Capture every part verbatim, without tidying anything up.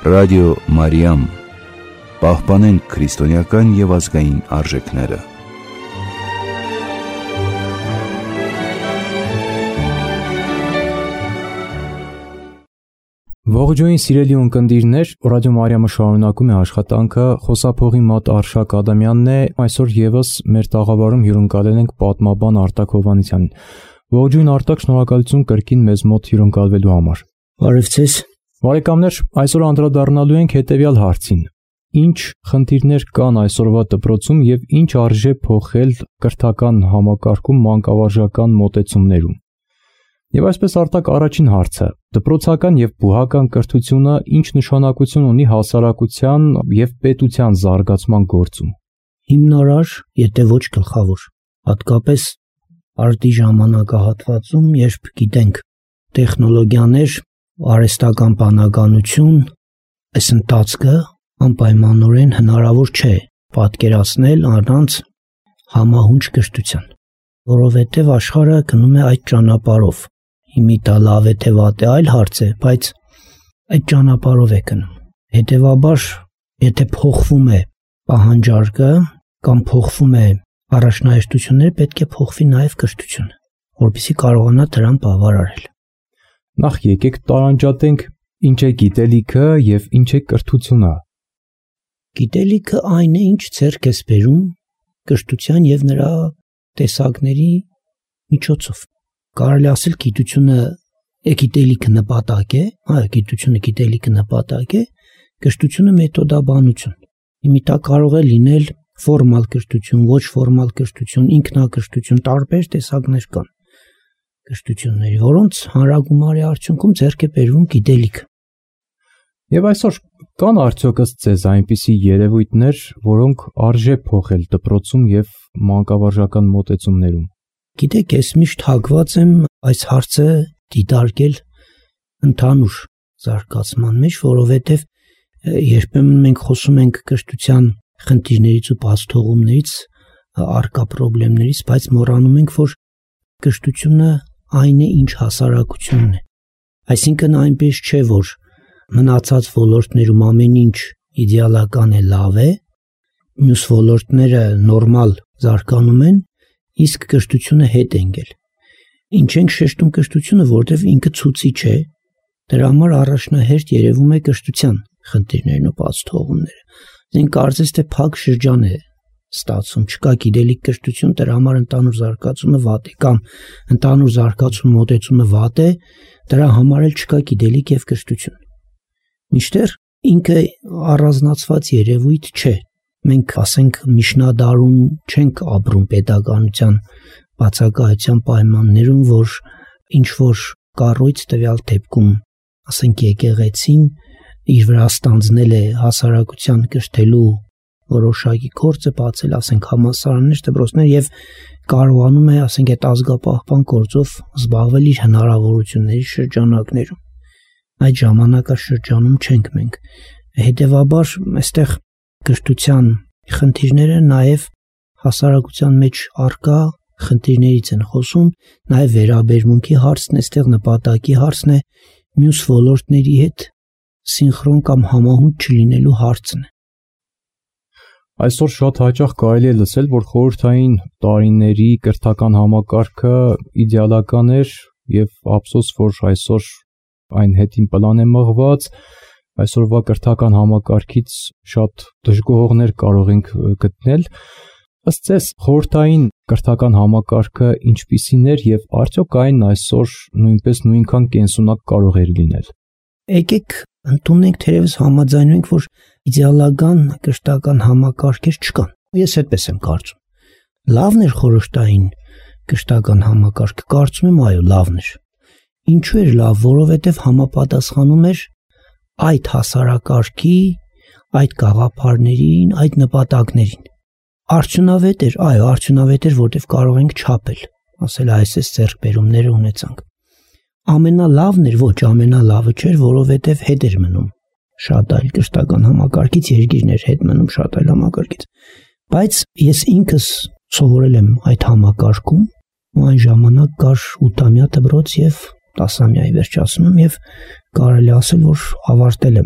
Ռադիո Մարիամ, պահպանենք քրիստոնեական և ազգային արժեքները։ Ողջույն սիրելի ունկնդիրներ, Ռադիո Մարիամը շարունակում է աշխատանքը, խոսափողի մոտ Արշակ Ադամյանն է, այսօր եւս մեր տաղավարում հյուրընկալել ենք պատմաբան Արտակ Հովհաննիսյանին։ Ողջույն Արտակ, շնորհակալություն կրկին մեզ մոտ հյուրընկալվելու համար։ Բարև ձեզ։ Բարեկամներ, այսօր անդրադառնալու ենք հետևյալ հարցին. Ինչ խնդիրներ կան այսօրվա դպրոցում եւ ինչ արժե փոխել կրթական համակարգում մանկավարժական մոտեցումներում։ Եվ այսպես Արտակ, առաջին հարցը. դպրոցական եւ բուհական կրթությունը ինչ նշանակություն ունի հասարակության եւ պետության զարգացման գործում։ Հիմնարար, եթե ոչ գլխավոր, հատկապես արդի ժամանակահատվածում, երբ գիտենք տեխնոլոգիաներ, արհեստական բանականություն, այս ընթացքը անպայմանորեն հնարավոր չէ պատկերացնել առանց համահունչ կրթության, որովհետև աշխարհը գնում է այդ ճանապարհով։ Հիմի դա լավ է թե վատ է այլ հարց է, բայց այդ ճանապարհով է գնում։ Հետևաբար, եթե փոխվում է պահանջարկը կամ փոխվում է առաջնահերթությունները, պետք է փոխվի նաև կրթությունը, որպեսզի կարողանա դրան բավարարել։ Նախ եկեք տարանջատենք ինչ է գիտելիքը եւ ինչ է կրթությունը։ Գիտելիքը այն է, ինչ ձեռք ես բերում կրթության եւ նրա տեսակների միջոցով։ Կարելի ասել գիտությունը է գիտելիքը նպատակ է, այո, գիտությունը գիտելիքը նպատակ է, կրթությունը մեթոդաբանություն։ Հիմա դա կարող է լինել ֆորմալ կրթություն, ոչ ֆորմալ կրթություն, ինքնակրթություն, տարբեր տեսակներ կան կրթությունների, որոնց հանրագումարի արդյունքում ձեռք է բերվում գիտելիքը։ Եվ այսօր կան արդյոք ըստ ձեզ այնպիսի երևույթներ, որոնք արժե փոխել դպրոցում եւ մանկավարժական մոտեցումներում։ Գիտեք, ես միշտ հակված եմ այս հարցը դիտարկել ընդհանուր զարգացման մեջ, որովհետև երբեմն մենք խոսում ենք կրթության խնդիրներից ու բացթողումներից, առկա խնդիրներից, բայց մոռանում ենք, որ կրթությունը այն է, ինչ հասարակությունն է։ Այսինքն այնպես չէ, որ մնացած ոլորտներում ամեն ինչ իդեալական է, լավ է, մյուս ոլորտները նորմալ զարգանում են, իսկ կրթությունը հետ է ընկել։ Ինչ ենք շեշտում կրթությունը, որտեղ ինքը ցուցիչ է, դրա համար առաջնահերթ երևում է կրթության խնդիրներն ու բացթողումները։ Մենք կարծես թե փակ շրջան է ստացվում, չկա գիտելիք կրթություն, դրա համար ընդհանուր զարգացումը վատ է, կամ ընդհանուր զարգացումը մոտեցումը վատ է, դրա համար էլ չկա գիտելիք եւ կրթություն։ Միշտեր ինքը առանձնացված երևույթ չէ։ Մենք ասենք միջնադարում չենք ապրում պետականության բացակայության պայմաններում, որ ինչ որ կառույց տվյալ դեպքում, ասենք եկեղեցին իր վրա ստանձնել է հասարակության կրթելու որոշակի գործը, բացել ասենք համալսարաններ, դպրոցներ եւ կարողանում է ասենք այդ ազգապահպան գործով զբաղվել իր հնարավորությունների շրջանակներում։ Այդ ժամանակաշրջանում չենք մենք։ Հետևաբար այստեղ կրթության խնդիրները նաև հասարակության մեջ առկա խնդիրներից են խոսում, նաև վերաբերմունքի հարցն է, այստեղ նպատակի հարցն է, մյուս ոլորտների հետ սինխրոն կամ համահունչ չլինելու հարցն է։ Այսօր շատ հաճախ կարելի է լսել, որ խորհրդային տարիների կրթական համակարգը իդեալական էր եւ ափսոս, որ այսօր այն հետին պլան է մղված, այսօրվա կրթական համակարգից շատ դժգոհողներ կարող ենք գտնել։ Ըստ ձեզ, խորհրդային կրթական համակարգը ինչպիսին էր եւ արդյոք այն այսօր նույնպես նույնքան կենսունակ կարող էր լինել։ Եկեք ընդունենք, թերևս համաձայնենք, որ իդեալական կրթական համակարգեր չկան։ Ես այդպես եմ կարծում։ Լավն էր խորհրդային կրթական համակարգը, կարծում եմ, այո, լավն էր։ Ինչու էր լավ, որովհետև համապատասխանում էր այդ հասարակարգի, այդ գաղափարներին, այդ նպատակներին։ Արդյունավետ էր, այո, արդյունավետ էր, որտեղ կարող ենք չափել, ասել այսպես ձեռքբերումները ունեցանք։ Ամենալավն էր, ոչ, ամենալավը չէր, որովհետև հետ էր մնում շատ այլ կրթական համակարգից, երկիրներ հետ մնում շատ այլ համակարգից։ Բայց ես ինքս սովորել եմ այդ համակարգում, ու այն ժամանակ կար ութամյա դպրոց եւ տասամյայի վերջացնում եմ եւ կարելի ասել, որ ավարտել եմ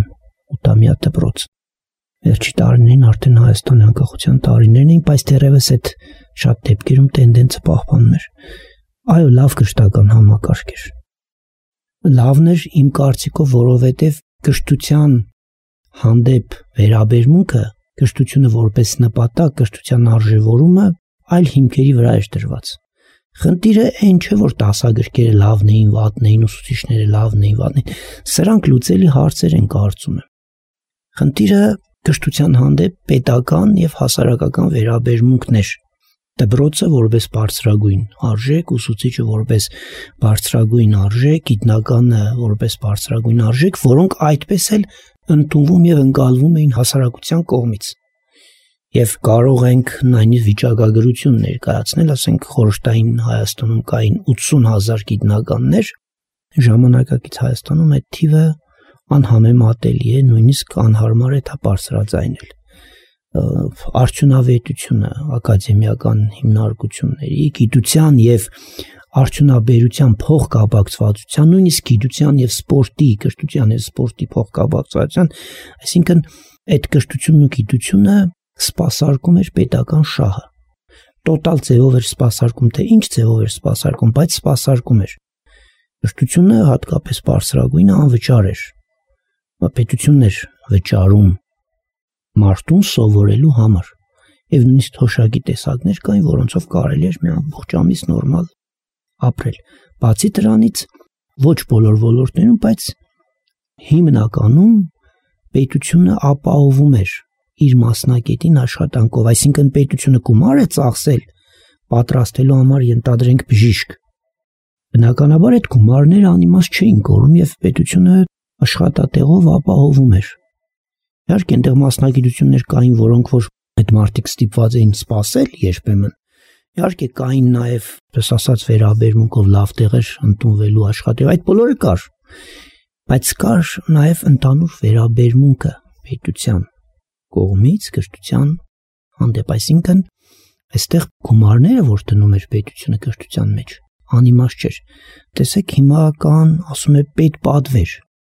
ութամյա դպրոց։ Վերջի տարիներին արդեն Հայաստանի անկախության տարիներն էին, բայց դեռևս այդ շատ դեպքերում տենդենսը պահպանում էր։ Այո, լավ կրթական համակարգ էր։ Լավն էր իմ կարծիքով, որովհետև կրթության հանդեպ վերաբերմունքը, կրթությունը որպես նպատակ, կրթության արժևորումը այլ հիմքերի վրա էր դրված։ Խնդիրը այն չէ, որ դասագրքերը լավն էին, վատն էին, ուսուցիչները լավն էին, վատն էին։ Սրանք լուծելի հարցեր են, կարծում եմ։ Խնդիրը կրթության հանդեպ պետական եւ հասարակական վերաբերմունքն էր։ Դպրոցը որպես բարձրագույն արժեք, ուսուցիչը որպես բարձրագույն արժեք, գիտնականը որպես բարձրագույն արժեք, որոնք այդպես էլ ընդունվում եւ ընկալվում էին հասարակության կողմից։ Եվ կարող ենք նույնիսկ վիճակագրություն ներկայացնել, ասենք խորհրդային Հայաստանում կային ութսուն հազար գիտնականներ, ժամանակակից Հայաստանում այդ թիվը անհամեմատելի է, նույնիսկ անհարմար է դա բարձրաձայնել։ Արդյունավետությունը, ակադեմիական հիմնարկությունների, գիտության եւ արդյունաբերության փոխկապակցվածության, նույնիսկ գիտության եւ սպորտի, կրթության եւ սպորտի փոխկապակցվածության, այսինքն այդ կրթությունն ու գիտությունը սպասարկում էր պետական շահը։ Տոտալ ձևով էր սպասարկում, թե ինչ ձևով էր սպասարկում, բայց սպասարկում էր։ Կրթությունը հատկապես բարձրագույնը անվճար էր։ Պետությունն էր վճարում մարդուն սովորելու համար։ Եվ նույնիսկ թոշակի տեսակներ կային, որոնցով կարելի էր մի ամբողջ ամիս նորմալ ապրել։ Բացի դրանից ոչ բոլոր ոլորտներում, բայց հիմնականում պետությունը ապահովում էր իր մասնակետին աշխատանքով, այսինքն պետությունը գումար է ծախսել պատրաստելու համար, ենթադրենք, բժիշկ։ Բնականաբար այդ գումարները անիմաստ չէին կորում եւ պետությունը աշխատատեղով ապահովում էր։ Իհարկե, այնտեղ մասնագիտություններ կային, որոնք որ այդ մարդիկ ստիպված էին սпасել երբեմն։ Իհարկե, կային նաեւ, պես ասած, վերաբերմունքով լավ տեղեր ընդունվելու աշխատել, այդ բոլորը կար։ Բայց կար նաեւ ընդհանուր վերաբերմունքը պետության կողմից կրթության հանդեպ, այսինքն այստեղ գումարները, որ դնում էր պետությունը կրթության մեջ, անիմաստ չէր։ Տեսեք, հիմա կան, ասում է, պետպատվեր։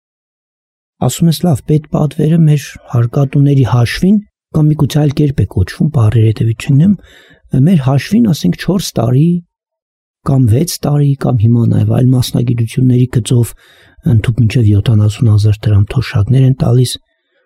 Ասում ես, լավ, պետպատվերը մեր հարկատուների հաշվին կամ միգուցե այլ կերպ է կոչվում, բառերը հետևից չունեմ, մեր հաշվին, ասենք, չորս տարի կամ վեց տարի կամ հիմա նաև այլ մասնագիտությունների գծով ընդհանուր մինչև յոթանասուն հազար դրամ թոշակներ են տալիս։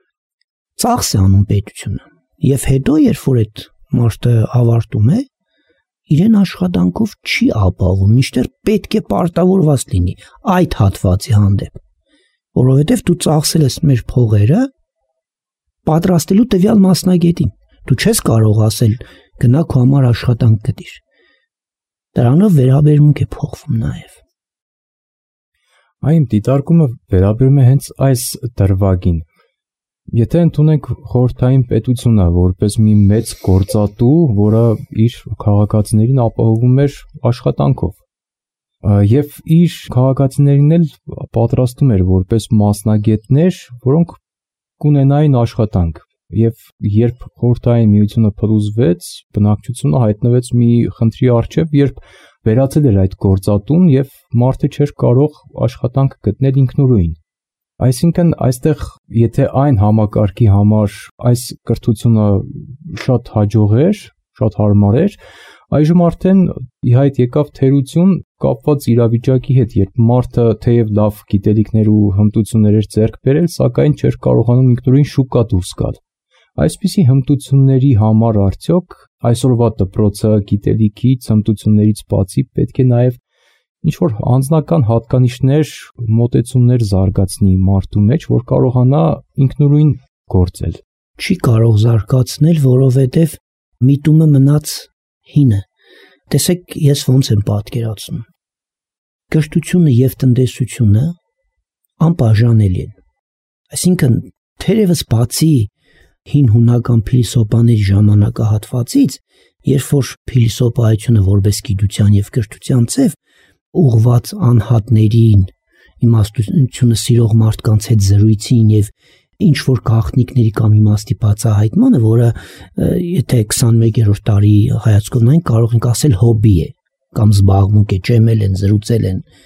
Ծախս է անում պետությունը։ Եվ հետո, երբ որ այդ մարդը ավարտում է, իրեն աշխատանքով չի ապահովում, միշտեր պետք է պարտավորված լինի այդ հատվածի հանդեպ, որովհետև դու ծախսել ես մեր փողերը պատրաստելու տվյալ մասնագետին։ Դու չես կարող ասել գնա քո համար աշխատանք գտիր։ Դրանով վերաբերմունք է փոխվում նաև։ Այն դիտարկումը վերաբերում է հենց այս դրվագին։ Եթե ընդունենք խորհրդային պետությունը որպես մի մեծ գործատու, որը իր քաղաքացիներին ապահովում էր աշխատանքով, եւ իր քաղաքացիներին էլ պատրաստում էր որպես մասնագետներ, որոնք կունենային աշխատանք, եւ երբ խորհրդային միությունը փլուզվեց, բնակչությունը հայտնվեց մի խնդրի առջև, երբ վերացել էր այդ գործատուն եւ մարդը չէր կարող աշխատանք գտնել ինքնուրույն։ Այսինքն այստեղ եթե այն համակարգի համար այս կրթությունը շատ հաջող էր, շատ հարմար էր, այժմ արդեն ի հայտ եկավ թերություն կապված իրավիճակի հետ, երբ մարդը թեև լավ գիտելիքներ ու հմտություններ էր ձեռք բերել, սակայն չէր կարողանում ինքնուրույն շուկա դուրս գալ։ Այսպիսի հմտությունների համար արդյոք այսօրվա դպրոցը գիտելիքից, հմտություններից բացի պետք է նաև ինչ-որ անձնական հատկանիշներ, մոտեցումներ զարգացնի մարդու մեջ, որ կարողանա ինքնուրույն գործել։ Չի կարող զարգացնել, որովհետև միտումը մնաց հինը։ Տեսեք, ես ոնց եմ պատկերացնում։ Կրթությունը եւ տնտեսությունը անբաժանելի են։ Այսինքն, թերևս բացի հին հունական փիլիսոփաների ժամանակահատվածից, երբ որ փիլիսոփայությունը որպես գիտության եւ կրթության ցև ուղղված անհատներին, իմաստությունը սիրող մարդկանց հետ զրույցին եւ ինչ որ գաղտնիքների կամ իմաստի բացահայտմանը, որը եթե քսանմեկերորդ դարի հայացքով նայենք կարող ենք ասել հոբի է կամ զբաղմունք է, ճեմել են, զրուցել են,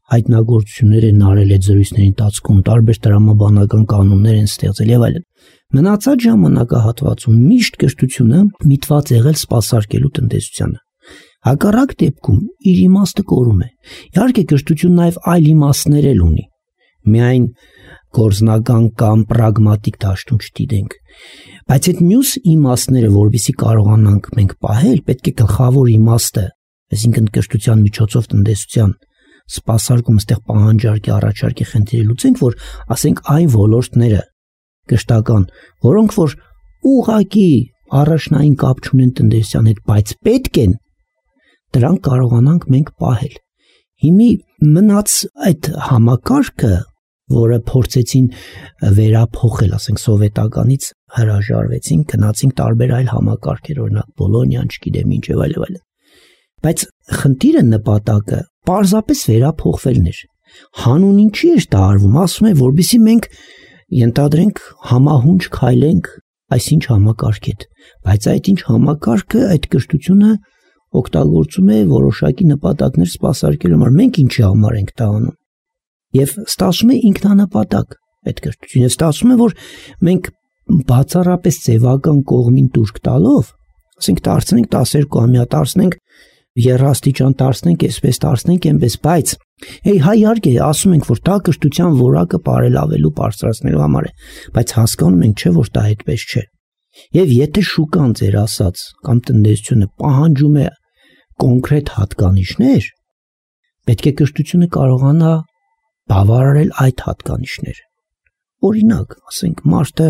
հայտնագործություններ են արել այդ զրույցների ընթացքում, տարբեր տրամաբանական կանոններ են ստեղծել եւ այլն։ Մնացած ժամանակահատվածում միշտ կրթությունը միտված եղել սպասարկելու տնտեսությանը։ Հակառակ դեպքում իր իմաստը կորում է։ Իհարկե կրթությունը նաեւ այլ իմաստներ էլ ունի։ Միայն գործնական կամ պրագմատիկ դաշտում չդիտենք։ Բայց այդ մյուս իմաստները, որովհետեւ կարողանանք մենք պահել, պետք է գլխավոր իմաստը, այսինքն կրթության միջոցով տնտեսության սպասարկում ստեղ պահանջարկի առաջարկի խնդիրը լուծենք, որ ասենք այն ոլորտները կրթական, որոնք որ ուղղակի առաջնային կապ չունեն տնտեսության հետ, բայց պետք են, դրանք կարողանանք մենք պահել։ Հիմի մնաց այդ համակարգը, որը փորձեցին վերափոխել, ասենք սովետականից հրաժարվեցին, գնացինք տարբեր այլ համակարգեր, օրինակ Բոլոնիան, չգիտեմ ինչ եւ այլն։ Բայց խնդիրը նպատակը պարզապես վերափոխվելն էր։ Հանուն ինչի էր դա արվում, ասում է, որբիսի մենք ենթադրենք համահունչ քայլենք այսինչ համակարգ հետ, բայց այդ ինչ համակարգը, այդ կրթությունը օգտագործում է որոշակի նպատակներ սպասարկելու համար։ Մենք ինչի համար ենք դա անում։ Եվ ստացվում է ինքնանպատակ այդ կրթությունը, ստացվում է, որ մենք բացառապես ձևական կողմին տուրք տալով, ասենք դարձնենք տասներկու ամյա, դարձնենք երաստիճան, դարձնենք այսպես, դարձնենք այնպես, բայց Էй հայ իհարկե ասում ենք, որ դա կրթության որակը բարելավելու, բարձրացնելու համար է, բայց հասկանում ենք, չէ, որ դա այդպես չէ։ Եվ եթե շուկան ձեր ասած կամ տնտեսությունը պահանջում է կոնկրետ հատկանիշներ, պետք է կրթությունը կարողանա բավարարել այդ հատկանիշները։ Օրինակ, ասենք, մարդը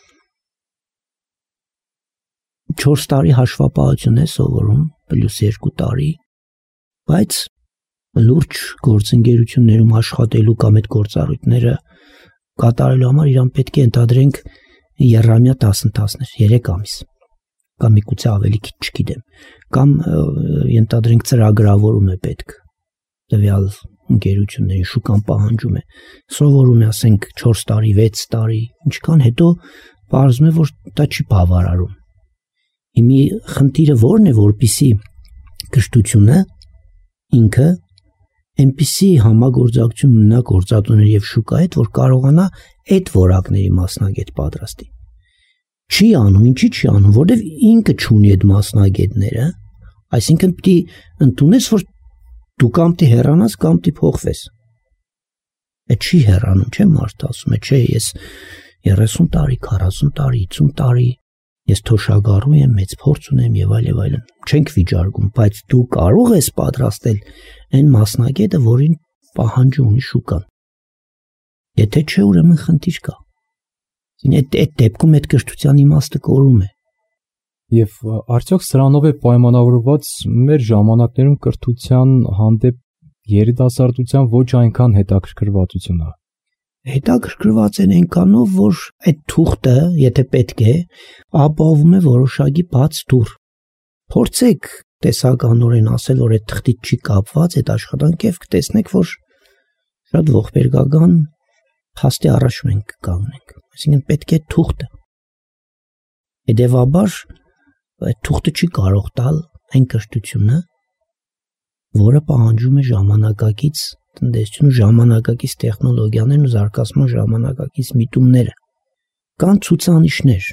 չորս տարի հաշվապահություն է սովորում, պլյուս երկու տարի, բայց լուրջ գործընկերություններում աշխատելու կամ այդ գործառույթները կատարելու համար իրան պետք է ընդհանրենք եռամյա դասընթացներ, երեք ամիս, կամ միգուցե ավելի քիչ, չգիտեմ, կամ ընդհանրենք ծրագրավորում է պետք, տվյալ ընկերություններին շուկան պահանջում է, սովորում է, ասենք, չորս տարի, վեց տարի, ինչքան հետո պարզվում է, որ դա չի բավարարում։ Հիմի խնդիրը որն է, որպեսզի կրթությունը ինքը այնպիսի համագործակցություն ունենա գործատուների եւ շուկայի հետ, որ կարողանա այդ որակների մասնագետ պատրաստի։ Չի անում, ինչի՞ չի անում, որովհետեւ ինքը չունի այդ մասնագետները, այսինքն պիտի ընդունես, որ դու կամ դի հեռանաս, կամ դի փոխվես։ Այդ չի հեռանում, չէ՞ մարդ ասում է, չէ, ես երեսուն տարի, քառասուն տարի, հիսուն տարի, ես թոշակառու եմ, մեծ փորձ ունեմ եւ այլ եւ այլն։ Չենք վիճարկում, բայց դու կարող ես պատրաստել այն մասնագետը, որին պահանջ ունի շուկան։ Եթե չէ, ուրեմն խնդիր կա։ Այդ այդ դեպքում այդ կրթության իմաստը կորում է։ Եվ արդյոք սրանով է պայմանավորված մեր ժամանակներում կրթության հանդեպ երիտասարդության ոչ այնքան հետաքրքրվածությունը։ Հետաքրքրված են այնքանով, որ այդ թուղթը, եթե պետք է, ապահովում է որոշակի բաց դուռ։ Փորձեք տեսականորեն ասել, որ այդ թղթից չի կապված այդ աշխատանքը եւ կտեսնեք, որ շատ ողբերգական փաստի առաջ մենք կանգնենք։ Այսինքն պետք է թուղթը։ Հետևաբար այդ թուղթը չի կարող տալ այն կրթությունը, որը պահանջում է ժամանակակից տնտեսություն, ժամանակակից տեխնոլոգիաներն ու զարգացման ժամանակակից միտումները։ Կան ցուցանիշներ։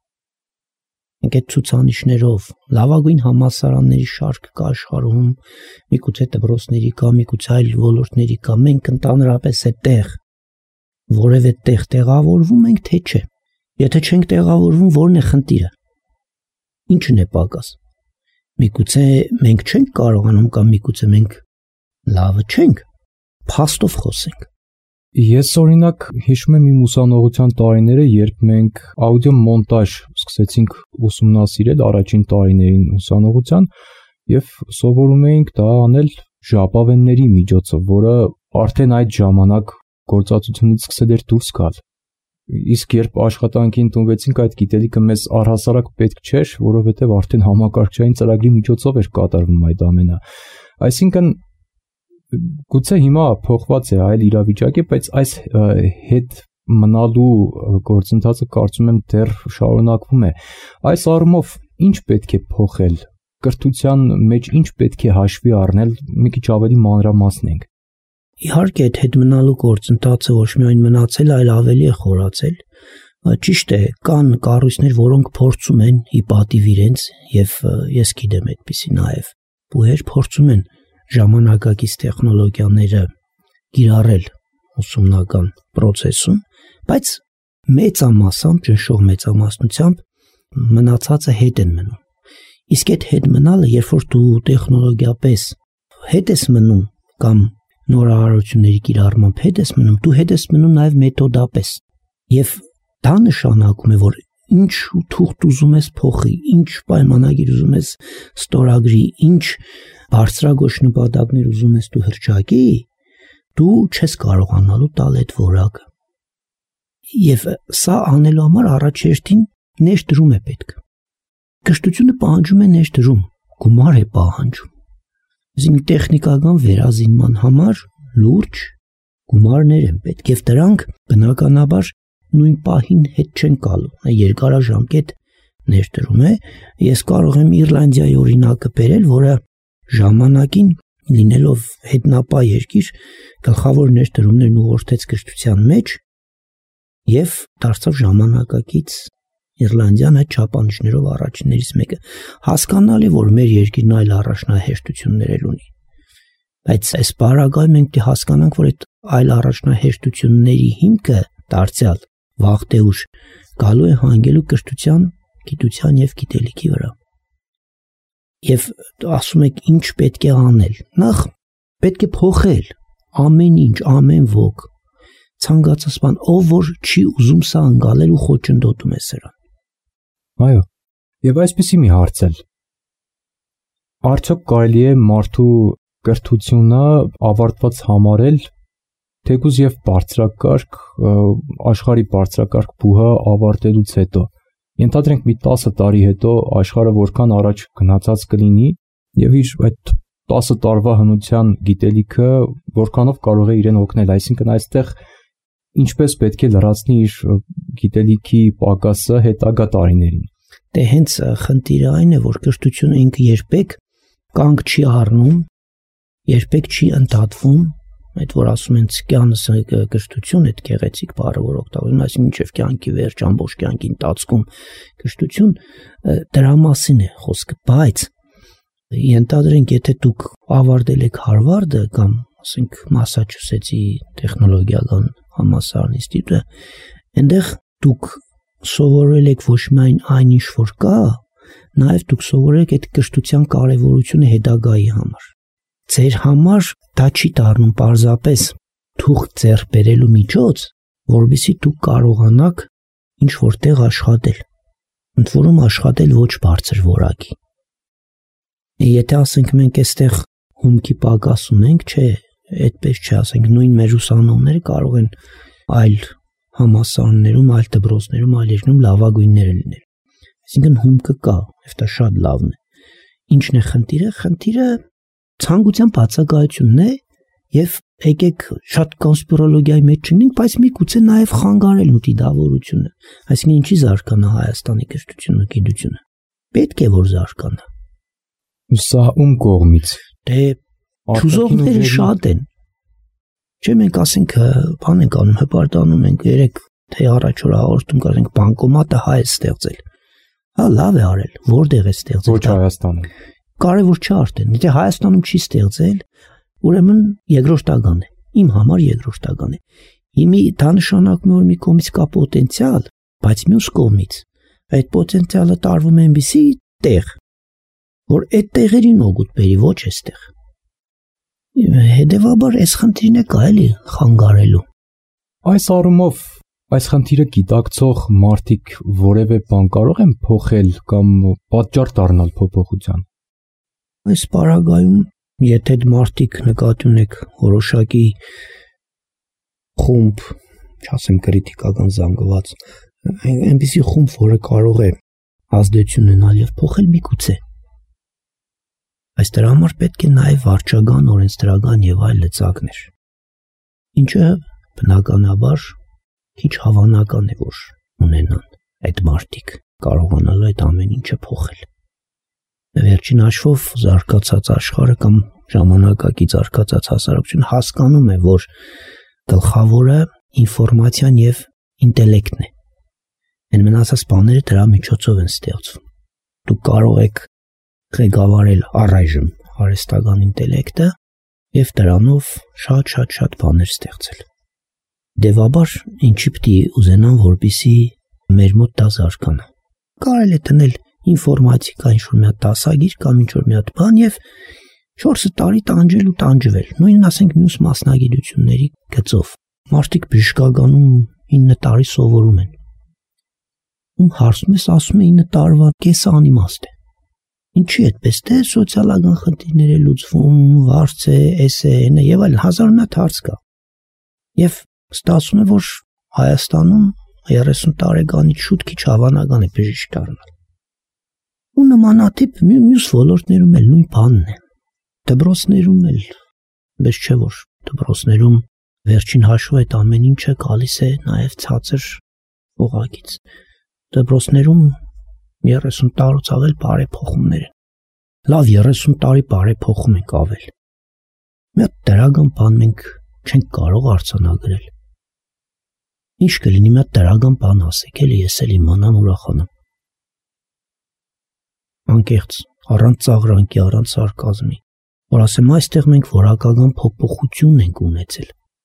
Մենք այդ ցուցանիշներով լավագույն համալսարանների շարք կա աշխարհում, միգուցե դպրոցների կա, միգուցե այլ ոլորտների կա, մենք ընդհանրապես այդտեղ որևէ տեղ տեղավորվում ենք, թե չէ։ Եթե չենք տեղավորվում, ո՞րն է խնդիրը։ Ինչն է պակաս։ Միգուցե մենք չենք կարողանում կամ միգուցե մենք լավը չենք, փաստով խոսենք։ Ես օրինակ հիշում եմ իմ ուսանողության տարիները, երբ մենք աուդիո մոնտաժ սկսեցինք ուսումնասիրել առաջին տարիներին ուսանողության եւ սովորում էինք դա անել ժապավենների միջոցով, որը արդեն այդ ժամանակ գործածությունից սկսել էր դուրս գալ։ Իսկ երբ աշխատանքի ընդունվեցինք, այդ գիտելիքը մեզ առհասարակ պետք չէր, որովհետեւ արդեն համակարգչային ծրագրի միջոցով էր կատարվում այդ ամենը։ Այսինքն գուցե հիմա փոխված է այլ իրավիճակի, բայց այս հետ մնալու գործընթացը կարծում եմ դեռ շարունակվում է։ Այս առումով ինչ պետք է փոխել, կրթության մեջ ինչ պետք է հաշվի առնել, մի քիչ ավելի մանրամասնենք։ Իհարկե այդ հետ մնալու գործընթացը ոչ միայն մնացել, այլ ավելի է խորացել։ Ճիշտ է, կան կառույցներ, որոնք փորձում են ի պատիվ իրենց, եւ ես գիտեմ այդպիսի նաեւ բուհեր փորձում են ժամանակակից տեխնոլոգիաները կիրառել ուսումնական process-ում, բայց մեծամասամբ, ճնշող մեծամասնությամբ մնացածը հետ են մնում։ Իսկ այդ հետ մնալը, երբ որ դու տեխնոլոգիապես հետ ես մնում կամ նորարարությունների կիրառմամբ հետ ես մնում, դու հետ ես մնում նաեւ մեթոդապես։ Եվ դա նշանակում է, որ ինչ թուղթ ուզում ես փոխի, ինչ պայմանագիր ուզում ես ստորագրի, ինչ բարձրագույն նպատակներ ուզում ես դու հրճակի, դու չես կարողանալու տալ այդ որակը։ Եվ սա անելու համար առաջերտին ներդրում է պետք։ Կրթությունը պահանջում է ներդրում, գումար է պահանջում։ Այսինքն տեխնիկական վերազինման համար լուրջ գումարներ են պետք, եւ դրանք բնականաբար նույն պահին հետ չեն գալու։ Երկարաժամկետ ներդրում է։ Ես կարող եմ Իռլանդիայի օրինակը բերել, որը ժամանակին լինելով հետնապա երկիր, գլխավոր ներդրումներն ուղղորդեց կրթության մեջ եւ դարձավ ժամանակակից Իռլանդիան այդ չափանիշներով առաջիններից մեկը։ Հասկանալի, որ մեր երկիրն այլ առաջնահերթություններ ունի, բայց այս պարագայում մենք հասկանանք, որ այդ այլ առաջնահերթությունների հիմքը դարձյալ վաղ թե ուշ գալու է հանգելու կրթության, գիտության եւ գիտելիքի վրա։ Եվ ասում եք ինչ պետք է անել։ Նախ պետք է փոխել ամեն ինչ, ամեն ոք։ Ցանկացած բան, ով որ չի ուզում սա անցնել ու խոչընդոտում է սրան։ Այո։ Եվ այսպեսի մի հարց էլ։ Արդյոք կարելի է մարդու կրթությունը ավարտված համարել թեկուզ եւ բարձրակարգ աշխարհի բարձրակարգ բուհը ավարտելուց հետո, ենթադրենք մի տասը տարի հետո աշխարհը որքան առաջ գնացած կլինի եւ իր այդ տասը տարվա հնության գիտելիքը որքանով կարող է իրեն օգնել, այսինքն այստեղ ինչպես պետք է լրացնի իր գիտելիքի պակասը հետագա տարիներին։ Դե հենց խնդիրը այն է, որ կրթությունը ինքը երբեք կանգ չի առնում, երբեք չի ընդհատվում, այդ որ ասում են ցկյանս կրթություն, այդ գեղեցիկ բառը, որ օգտագործում, այսինքն մինչև կյանքի վերջ, ամբողջ կյանքի ընթացքում կրթություն, դրա մասին է խոսքը, բայց ենթադրենք, եթե դուք ավարտել եք Հարվարդը կամ ասենք Մասաչուսեթսի տեխնոլոգիական համալսարանի ինստիտուտը, այնտեղ դուք սովորել եք ոչ միայն այն ինչ որ կա, նաև դուք սովորել եք այդ կրթության կարևորությունը հետագայի համար։ Ձեր համար դա չի դառնում պարզապես թուղթ ձեռք բերելու միջոց, որովհետեւ դուք կարողանաք ինչ որտեղ աշխատել, ընդ որում աշխատել ոչ բարձր որակի։ Եթե ասենք մենք այստեղ հումքի պակաս ունենք, չէ, այդպես չէ, ասենք նույն մեր ուսանողները կարող են այլ համալսարաններում, այլ դպրոցներում, այլ երկրներում լավագույնները լինել։ Այսինքն հումքը կա, եւ դա շատ լավն է։ Ինչն է խնդիրը։ Խնդիրը ցանկության բացակայությունն է եւ եկեք շատ կոնսպիրոլոգիայի մեջ չնենք, բայց միգուցե նաեւ խանգարել ուտի դավորությունը։ Այսինքն ինչի զարգանա Հայաստանի կրթությունը, գիտությունը։ Պետք է որ զարգանա։ Սա ում կողմից։ Դե ճուզողները շատ են։ Չէ՞ մենք ասենք բան ենք անում, հպարտանում ենք, երեք թե առաջ օր հաղորդում կարենք բանկոմատը հայ է ստեղծել։ Հա լավ է արել, որտեղ է ստեղծել։ Ոչ Հայաստանում։ Կարևոր չէ արդեն, եթե Հայաստանում չի ստեղծել, ուրեմն երկրորդական է։ Իմ համար երկրորդական է։ Հիմի դա նշանակում է, որ մի կողմից կա պոտենցիալ, բայց մյուս կողմից այդ պոտենցիալը տարվում է այնպիսի տեղ, որ այդ տեղերին օգուտ բերի, ոչ էստեղ։ Հետևաբար այս խնդիրն է կա էլի խանգարելու։ Այս առումով այս խնդիրը գիտակցող մարդիկ որևէ բան կարող են փոխել կամ պատճառ դառնալ փոփոխության։ Այս պարագայում, եթե մարդիկ նկատի ունեք որոշակի խումբ, չասեմ քրիտիկական զանգված, այնպիսի խումբ, որը կարող է ազդեցություն ունենալ եւ փոխել միգուցե։ Այս դրա համար պետք է նաև վարչական, օրենսդրական եւ այլ լծակներ։ Ինչը բնականաբար քիչ հավանական է, որ ունենան այդ մարդիկ կարողանալ այդ ամեն ինչը փոխել։ Վերջին հաշվով զարգացած աշխարհը կամ ժամանակակից արկածած հասարակություն հասկանում է, որ գլխավորը ինֆորմացիան եւ ինտելեկտն է։ Այն մնացած բաները դրա միջոցով են ստեղծվում։ Դուք կարող եք ղեկավարել առայժմ արհեստական ինտելեկտը եւ դրանով շատ-շատ-շատ բաներ ստեղծել։ Դեվաբար ինչի պիտի ուզենան, որպեսզի մեր մոտ դա զարգանա։ Կարելի է տնել ինֆորմատիկա ինչ-որ մի հատ դասագիր կամ ինչ-որ մի հատ բան եւ չորս տարի տանջել ու տանջվել։ Նույնն ասենք մյուս մասնագիտությունների գծով։ Մարդիկ բժշկականում ինը տարի սովորում են։ Ում հարցում ես, ասում է ինը տարվա կեսը անիմաստ է։ Ինչի այդպես թե սոցիալական խնդիրներ է լուծվում, վարձ է, էս է, այն է եւ այլն, հազար մի հատ հարց կա։ Եվ ստացվում է, որ Հայաստանում երեսուն տարեկանից շուտ քիչ հավանական է բժիշկ դառնալ։ Ու նմանատիպ մյուս ոլորտներում էլ նույն բանն է։ Դպրոցներում էլ, բայց չէ որ դպրոցներում վերջին հաշվով այդ ամեն ինչը գալիս է նաև ցածր օղակից։ Դպրոցներում երեսուն տարուց ավել բարեփոխումներ են։ Լավ երեսուն տարի բարեփոխում ենք ավել։ Մի հատ դրական բան մենք չենք կարող արձանագրել։ Ինչ կլինի մի հատ դրական բան ասեք, էլի ես էլ իմանամ ուրախանամ։ Անկեղծ, առանց ծաղրանքի, առանց սարկազմի, որ ասեմ այստեղ մենք որակական փոփոխություն ենք ունեցել։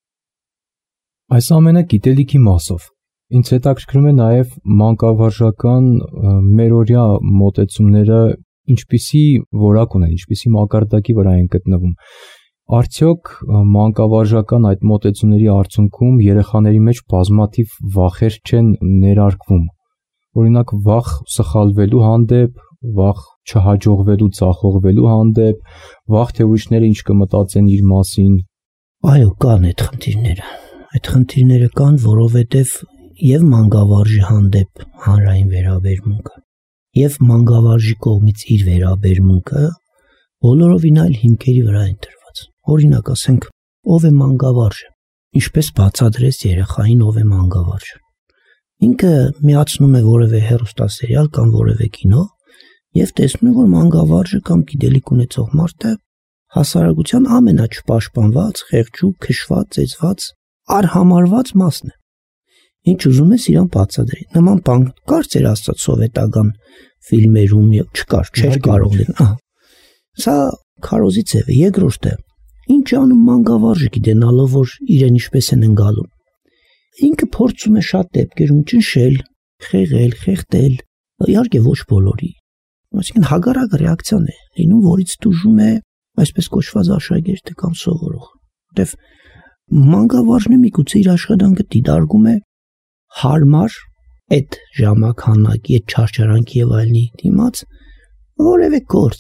Այս ամենը գիտելիքի մասով։ Ինձ հետաքրքրում է նաև մանկավարժական մերօրյա մոտեցումները ինչպիսի որակ ունեն, ինչպիսի մակարդակի վրա են գտնվում։ Արդյոք մանկավարժական այդ մոտեցումների արդյունքում երեխաների մեջ բազմաթիվ վախեր չեն ներարկվում։ Օրինակ վախ սխալվելու հանդեպ, վախ չհաջողվելու, ձախողվելու հանդեպ, վախ թե ուրիշները ինչ կմտածեն իր մասին։ Այո, կան այդ խնդիրները։ Այդ խնդիրները կան, որովհետև եւ մանկավարժի հանդեպ հանրային վերաբերմունքը եւ մանկավարժի կողմից իր վերաբերմունքը բոլորովին այլ հիմքերի վրա են դրված։ Օրինակ ասենք, ով է մանկավարժը, ինչպես բացատրեց երեխային ով է մանկավարժը։ Ինքը միացնում է որևէ հեռուստասերիալ կամ որևէ կինո եւ տեսնում է, որ մանկավարժը կամ գիտելիք ունեցող մարդը հասարակության ամենաչպաշտպանված, խեղճու, քշված, ծեծված, արհամարված մասն է։ Ինչ ուզում ես իրան բացատրի։ Նման բան կար ծեր աստծո սովետական ֆիլմերում եւ չկար, չէր կարող լինել։ Ահա։ Սա քարոզի ձև է։ Երկրորդը, ինչ անում մանկավարժը գիտենալով, որ իրեն ինչպես են ընկալում։ Ինքը փորձում է շատ դեպքերում ճնշել, խեղել, խեղդել, իհարկե ոչ բոլորի։ Այսինքն հագարակ ռեակցիան է լինում, որից դժում է այսպես կոչված աշակերտը կամ սովորող։ Որտեվ մանկավարժն է միգուցե իր աշխատանքը դիտարկում է հարմար այդ ժամանականակի, այդ չարչարանքի եւ այլնի դիմաց որևէ գործ։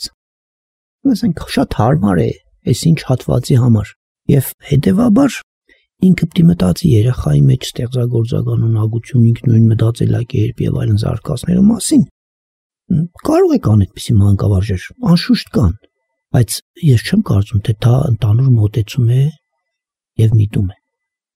Ասենք շատ հարմար է այս ինչ հատվածի համար եւ հետեւաբար ինքը պիտի մտածի երեխայի մեջ ստեղծագործական ունակություն, ինքնուրույն մտածելակերպ եւ այլն զարգացնելու մասին։ Կարող է կան այդպիսի մանկավարժեր, անշուշտ կան, բայց ես չեմ կարծում, թե դա ընդանուր մոտեցում է եւ միտում է։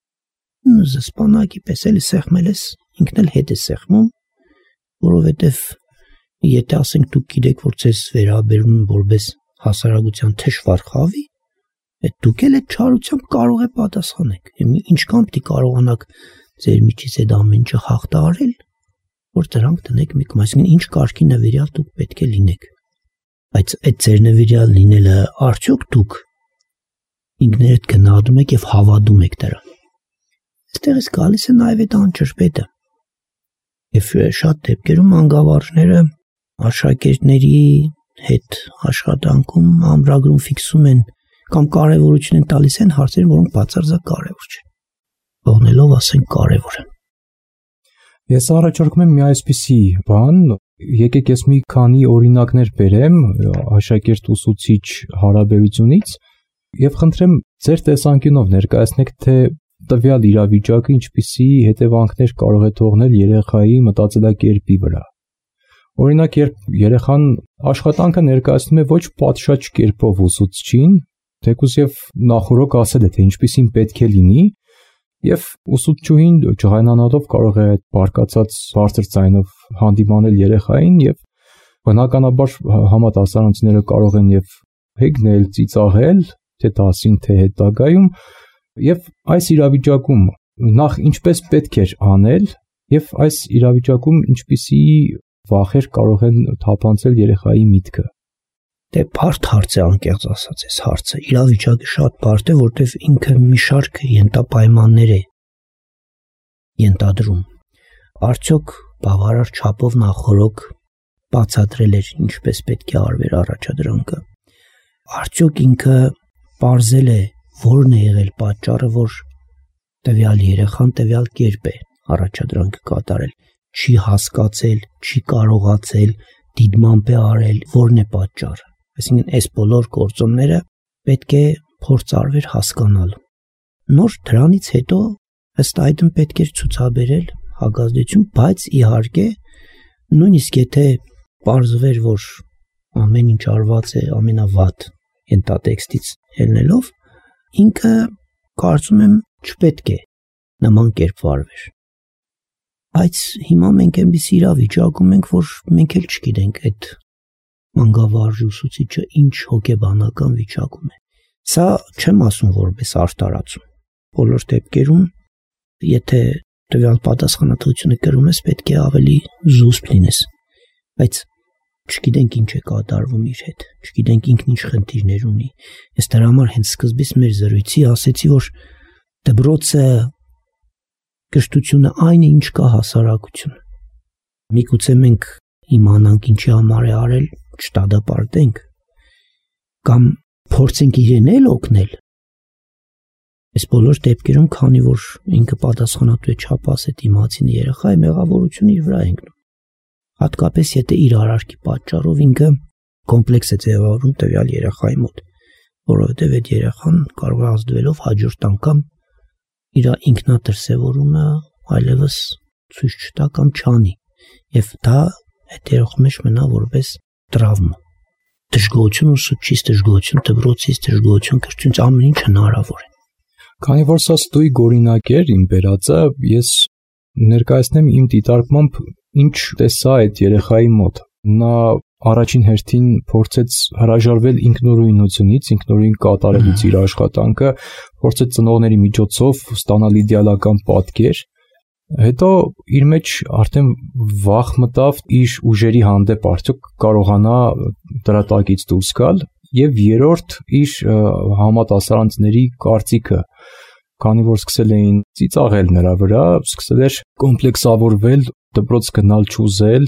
Սպանակի պես էլի սեղմել ես, ինքն էլ հետ է սեղմում, որովհետև եթե ասենք դուք գիտեք, որ ձեզ վերաբերում են որպես հասարակության թշվառ խավի, այդ դուք էլ այդ չարությամբ կարող է պատասխանեք։ Ինչքան պիտի կարողանաք ձեր միջից այդ ամեն ինչը հաղթահարել, որ դրանք տնեք մի կողմ, այսինքն ինչ կարգի նվիրյալ դուք պետք է լինեք։ Բայց այդ ձեր նվիրյալ լինելը արդյոք դուք ինքներդ գնահատում եք եւ հավատում եք դրան։ Այստեղից գալիս է նաև այդ անջրպետը։ Եվ շատ դեպքերում մանկավարժները աշակերտների հետ աշխատանքում ամրագրում ֆիքսում են կամ կարևորություն են տալիս այն հարցերին, որոնք բացարձակ կարևոր չեն։ Թողնելով ասենք կարևորը։ Ես առաջարկում եմ մի այսպիսի բան, եկեք ես մի քանի օրինակներ բերեմ աշակերտ-ուսուցիչ հարաբերությունից եւ խնդրեմ ձեր տեսանկյունով ներկայացնեք, թե տվյալ իրավիճակը ինչպիսի հետևանքներ կարող է թողնել երեխայի մտածելակերպի վրա։ Օրինակ, երբ երեխան աշխատանքը ներկայացնում է ոչ պատշաճ կերպով ուսուցչին, թեկուզ եւ նախորոք ասել է, թե ինչպիսին պետք է լինի, եւ ուսուցչուհին ջղայնանալով կարող է այդ բարկացած բարձր ձայնով հանդիմանել երեխային եւ բնականաբար համադասարանցիները կարող են եւ հեգնել, ծիծաղել, թե դասին, թե հետագայում, եւ այս իրավիճակում նախ ինչպես պետք էր անել, եւ այս իրավիճակում ինչպիսի վախեր կարող են թափանցել երեխայի միտքը։ Դե բարդ հարց է, անկեղծ ասած, այս հարցը իրավիճակը շատ բարդ է, որտեվ ինքը մի շարք ենթապայմաններ է ենթադրում։ Արդյոք բավարար չափով նախորոք բացատրել էր ինչպես պետք է արվեր առաջադրանքը։ Արդյոք ինքը պարզել է որն է եղել պատճառը, որ տվյալ երեխան տվյալ կերպ է առաջադրանքը կատարել, չի հասկացել, չի կարողացել, դիտմամբ է արել, որն է պատճառը։ Այսինքն այս բոլոր գործոնները պետք է փորձ արվեր հասկանալու։ Նոր դրանից հետո ըստ այդմ պետք էր ցուցաբերել հագազդություն, բայց իհարկե նույնիսկ եթե պարզվեր, որ ամեն ինչ արված է ամենավատ ենթատեքստից ելնելով, ինքը կարծում եմ չպետք է նման կերպ վարվեր։ Բայց հիմա մենք այնպիսի իրավիճակում ենք, որ մենք էլ չգիտենք այդ մանկավարժի ուսուցիչը ինչ հոգեբանական վիճակում է։ Սա չեմ ասում որպես արտարացում։ Բոլոր դեպքերում, եթե տվյալ պատասխանատվությունը կրում ես, պետք է ավելի զուսպ լինես։ Բայց չգիտենք ինչ է կատարվում իր հետ, չգիտենք ինքն ինչ խնդիրներ ունի։ Ես դրա համար հենց սկզբից մեր զրույցի ասեցի, որ դպրոցը կրթությունը այն է, ինչ կա հասարակություն։ Միգուցե մենք իմանանք ինչի համար է արել, չդատապարտենք, կամ փորձենք իրեն էլ օգնել։ Այս բոլոր դեպքերում, քանի որ ինքը պատասխանատու է չափած է դիմացինի երեխայի մեղավորությունը իր վրա ընկնում։ Հատկապես եթե իր արարքի պատճառով ինքը կոմպլեքս է ձևավորում տվյալ երեխայի մոտ, որովհետև այդ երեխան կարող է ազդվելով հաջորդ անգամ իր ինքնադրսևորումը այլևս ցույց չտա կամ չանի, եւ դա այդ երեխու մեջ մնա որպես տրավմա։ Դժգոհություն ուսուցչից, դժգոհություն դպրոցից, դժգոհություն կրթությունից, ամեն ինչ հնարավոր է։ Քանի որ սա ստույգ օրինակ էր իմ բերածը, ես ներկայացնեմ իմ դիտարկմամբ ինչ տեսա այդ երեխայի մոտ։ Նա առաջին հերթին փորձեց հրաժարվել ինքնուրույնությունից, ինքնուրույն կատարելուց իր աշխատանքը, փորձեց ծնողների միջոցով ստանալ իդեալական պատկեր, հետո իր մեջ արդեն վախ մտավ իր ուժերի հանդեպ արդյոք կարողանա դրա տակից դուրս գալ, եւ երրորդ իր համատասարանցիների կարծիքը, քանի որ սկսել էին ծիծաղել նրա վրա, սկսել էր կոմպլեքսավորվել, դպրոց գնալ չուզել,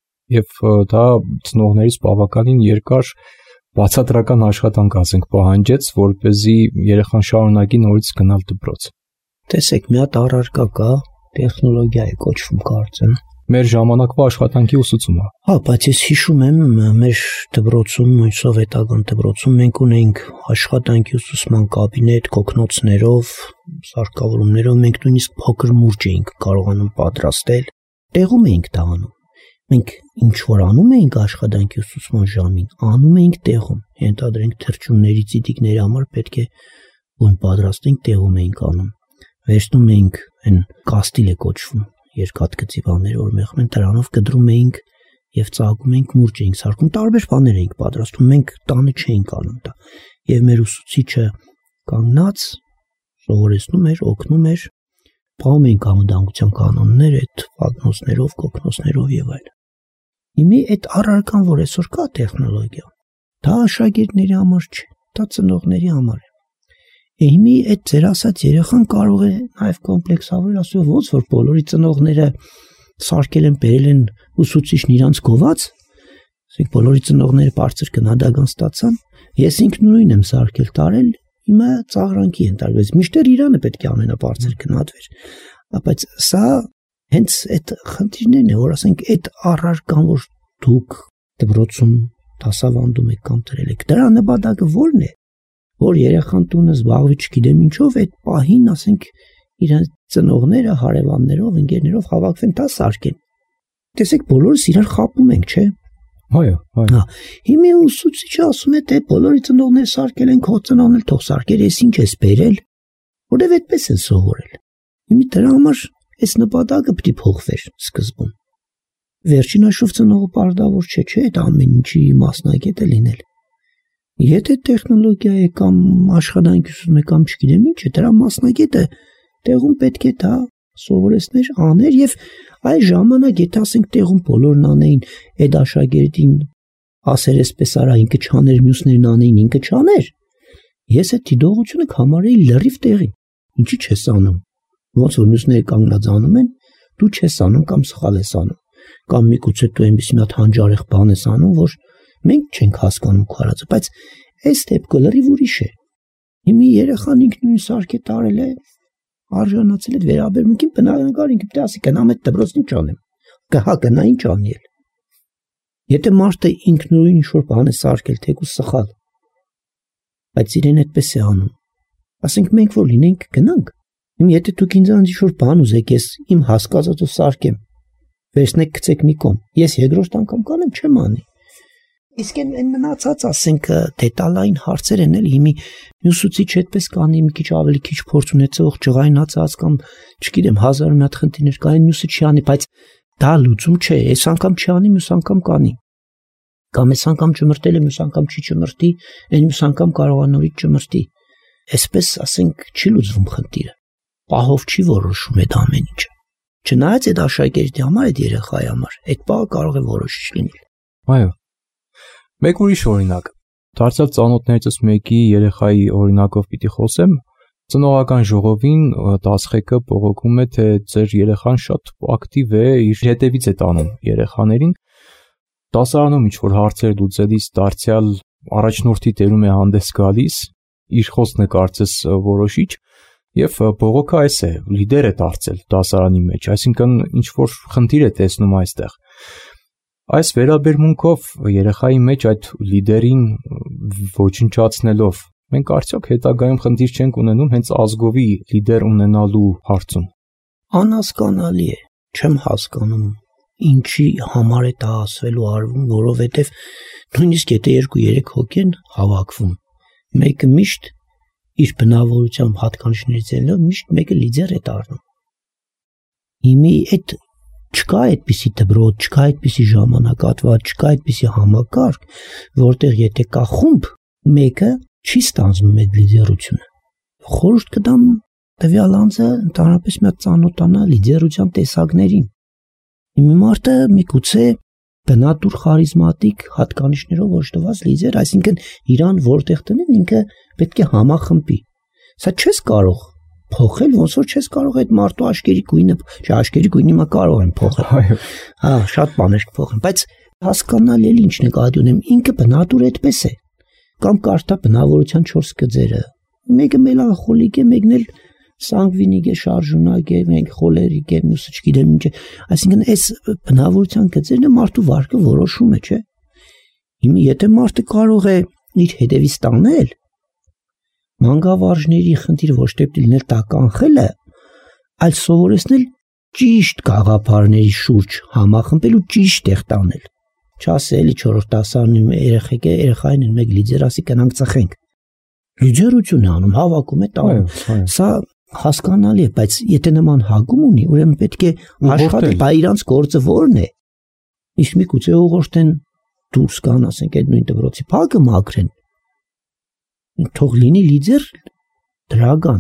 եւ դա ծնողներից բավականին երկար բացատրական աշխատանք ասենք պահանջեց, որպեսզի երեխան շարունակի նորից գնալ դպրոց։ Տեսեք, մի հատ առարկա կա, տեխնոլոգիա է կոչվում, կարծեմ։ Մեր ժամանակվա աշխատանքի ուսուցումը։ Հա, բայց ես հիշում եմ, մեր դպրոցում, նույն սովետական դպրոցում մենք ունեինք աշխատանքի ուսուցման կաբինետ, կոկնոցներով, սարքավորումներով, մենք նույնիսկ փոքր մուրջ էինք կարողանում պատրաստել, տեղում էինք դա անում։ Մենք ինչ որ անում էինք աշխատանքի ուսուցման ժամին, անում էինք տեղում, ենթադրենք թռչունների ծիտիկների համար պետք է ույն պատրաստենք, տեղում էինք անում։ Վերցնում էինք այն կաստիլ է կոչվում, երկաթգծի բաները, որ մեղմ են, դրանով կտրում էինք եւ ծաղկում էինք մուրջ էինք սարքում, տարբեր բաներ էինք պատրաստում, մենք տանը չէինք անում դա։ Եվ մեր ուսուցիչը կանգնած սովորեցնում էր, օգնում էր, փոխում էինք անվտանգության կանոններ, այդ վագնոցներով, կոկնոցներով եւ այլն։ Հիմի այդ առարկան, որ այսօր կա տեխնոլոգիա, դա աշակերտների համար չէ, դա ծնողների համար է։ Հիմի այդ ձեր ասած երեխան կարող է նաև կոմպլեքսավորել, ասել ոնց որ բոլորի ծնողները սարքել են, բերել են ուսուցիչն իրանց գոված, ասենք բոլորի ծնողները բարձր գնահատական ստացան, ես ինքնուրույն եմ սարքել, տարել, հիմա ծաղրանքի ենթարկվեց, միշտեր Իրանը պետք է ամենաբարձր գնահատվեր, բայց սա հենց այդ խնդիրներն է, որ ասենք այդ առարկան, որ դուք դպրոցում դասավանդում եք կամ դրել եք, դրա նպատակը ո՞րն է, որ երեխան տունը զբաղվի չգիտեմ ինչով, այդ պահին, ասենք, իրենց ծնողները, հարևաններով, ընկերներով հավաքվեն, դա սարքեն։ Տեսեք, բոլորս իրար խաբում ենք, չէ՞։ Այո, այո։ Հիմա ուսուցիչը ասում է, թե բոլորի ծնողները սարքել են, քո ծնողն էլ թող սարքեր, ես ինչ ես բերել, որտեվ այդպես են սովորել։ Հիմա դրա համար այս նպատակը պետք է փոխվեր սկզբում։ Վերջին հաշվով ծնողը պարտավոր չէ, չէ՞, այդ ամեն ինչի մասնագետ է լինել։ Եթե տեխնոլոգիա է կամ աշխատանք ուսում է կամ չգիտեմ ինչ, դրա մասնագետը տեղում պետք է դա սովորեցներ, աներ եւ այս ժամանակ եթե ասենք տեղում բոլորն անեին, այդ աշակերտին ասեր էսպես արա, ինքը չաներ, մյուսներն անեին, ինքը չաներ։ Ես այդ դիտողությունը կհամարեի լրիվ տեղի։ Ինչի՞ չես անում։ Ոնց որ մյուսները կանգնած անում են, դու չես անում կամ սխալ ես անում։ Կամ միգուցե դու այնպեսի մի հատ հանջարեղ բան ես անում, որ մենք չենք հասկանում քո արածը, բայց այս դեպքը լրիվ ուրիշ է։ Հիմի երեխան ինքնուրույն սարք է տարել է, արժանացել այդ վերաբերմունքին, բնականաբար ինքը պետք է ասի գնամ այդ դպրոցն ինչ անեմ։ Կհա գնա ինչ անի էլ։ Եթե մարդը ինքնուրույն ինչ-որ բան է սարքել, թեկուզ սխալ, բայց իրեն այդպես է անում։ Ասենք մենք որ լինենք գնանք։ Հիմա եթե դուք ինձանից ինչ-որ բան ուզեք, ես իմ հասկացածով սարքեմ, վերցնեք գցեք մի կողմ, ես երկրորդ անգամ կանեմ, չեմ անի։ Իսկ այն մնացած, ասենք, դետալային հարցեր են էլ հիմի մյուսուցիչ այդպես կանի, մի քիչ ավելի քիչ փորձ ունեցող ջղայնացած կամ չգիտեմ հազար մի հատ խնդիրներ կային, մյուսը չի անի, բայց դա լուծում չէ, այս անգամ չի անի, մյուս անգամ կանի։ Կամ այս անգամ չմրտել է, մյուս անգամ չի չմրտի, այն մյուս անգամ կարող է նորից չմրտի։ Այսպես, ասենք, չի լուծվում խնդիրը։ Պահով չի որոշում այդ ամեն ինչը։ Չնայած այդ աշակերտի համար, այդ երեխայի համար, այդ պահը կարող է որոշիչ լինել։ Այո։ Մեկ ուրիշ օրինակ, դարձյալ ծանոթներիցս մեկի երեխայի օրինակով պիտի խոսեմ, ծնողական ժողովին դասղեկը բողոքում է, թե ձեր երեխան շատ ակտիվ է, իր հետևից է տանում երեխաներին, դասարանում ինչ-որ հարցեր լուծելիս դարձյալ առաջնորդի տերում է հանդես գալիս, իր խոսքն է կարծես որոշիչ, եւ բողոքը այս է, լիդեր է դարձել դասարանի մեջ, այսինքն ինչ-որ խնդիր է տեսնում այստեղ։ Այս վերաբերմունքով երեխայի մեջ այդ լիդերին ոչնչացնելով մենք արդյոք հետագայում խնդիր չենք ունենում հենց ազգովի լիդեր ունենալու հարցում։ Անհասկանալի է, չեմ հասկանում ինչի համար է դա ասվելու արվում, որովհետև նույնիսկ եթե երկու-երեք հոգի են հավաքվում, մեկը միշտ իր բնավորությամբ հատկանիշներից ելնելով միշտ մեկը լիդեր է դառնում։ Հիմի այդ չկա այդպիսի դպրոց, չկա այդպիսի ժամանակատված, չկա այդպիսի համակարգ, որտեղ եթե կա խումբ, մեկը չի ստանձնում այդ լիդերությունը։ Խորհուրդ կտամ տվյալ անձը ընդհանրապես մի հատ ծանոթանա լիդերության տեսակներին։ Հիմա մարդը միգուցե բնատուր խարիզմատիկ հատկանիշներով օժտված լիդեր, այսինքն իրան որտեղ տնեն ինքը պետք է համախմբի։ Սա չես կարող փոխել, ոնց որ չես կարող այդ մարդու աշկերի գույնը, չէ, աշկերի գույնը մա կարող են փոխել։ Այո։ Հա, շատ բաներ կփոխեն, բայց հասկանալի է ինչ նկատի ունեմ, ինքը բնատուր այդպես է։ Կամ կարդա բնավորության չորս գծերը։ Մեկը մելանխոլիկ է, մեկն էլ սանգվինիկ է, շարժունակ է, մենք խոլերիկ է, մյուսը չգիտեմ ինչ է։ Այսինքն այս բնավորության գծերն է մարդու վարկը որոշում է, չէ։ Հիմա եթե մարդը կարող է իր հետևից տանել, մանկավարժների խնդիրը ոչ թե լինել դա կանխելը, այլ սովորեցնել ճիշտ գաղափարների շուրջ համախմբել ու ճիշտ տեղ տանել։ Չասե էլի չորրորդ դասարանում երեխեք է, երեխային են մեկ լիդեր ասի կնանք ծխենք։ Լիդերություն է անում, հավաքում է տանում։ Սա հասկանալի է, բայց եթե նման հագում ունի, ուրեմն պետք է աշխատել, բա իրանց գործը ո՞րն է։ Իսկ միգուցե ուղղորդեն դուրս գան, ասենք այդ նույն դպրոցի փակը մաքրեն։ Թող լինի լիդեր դրական,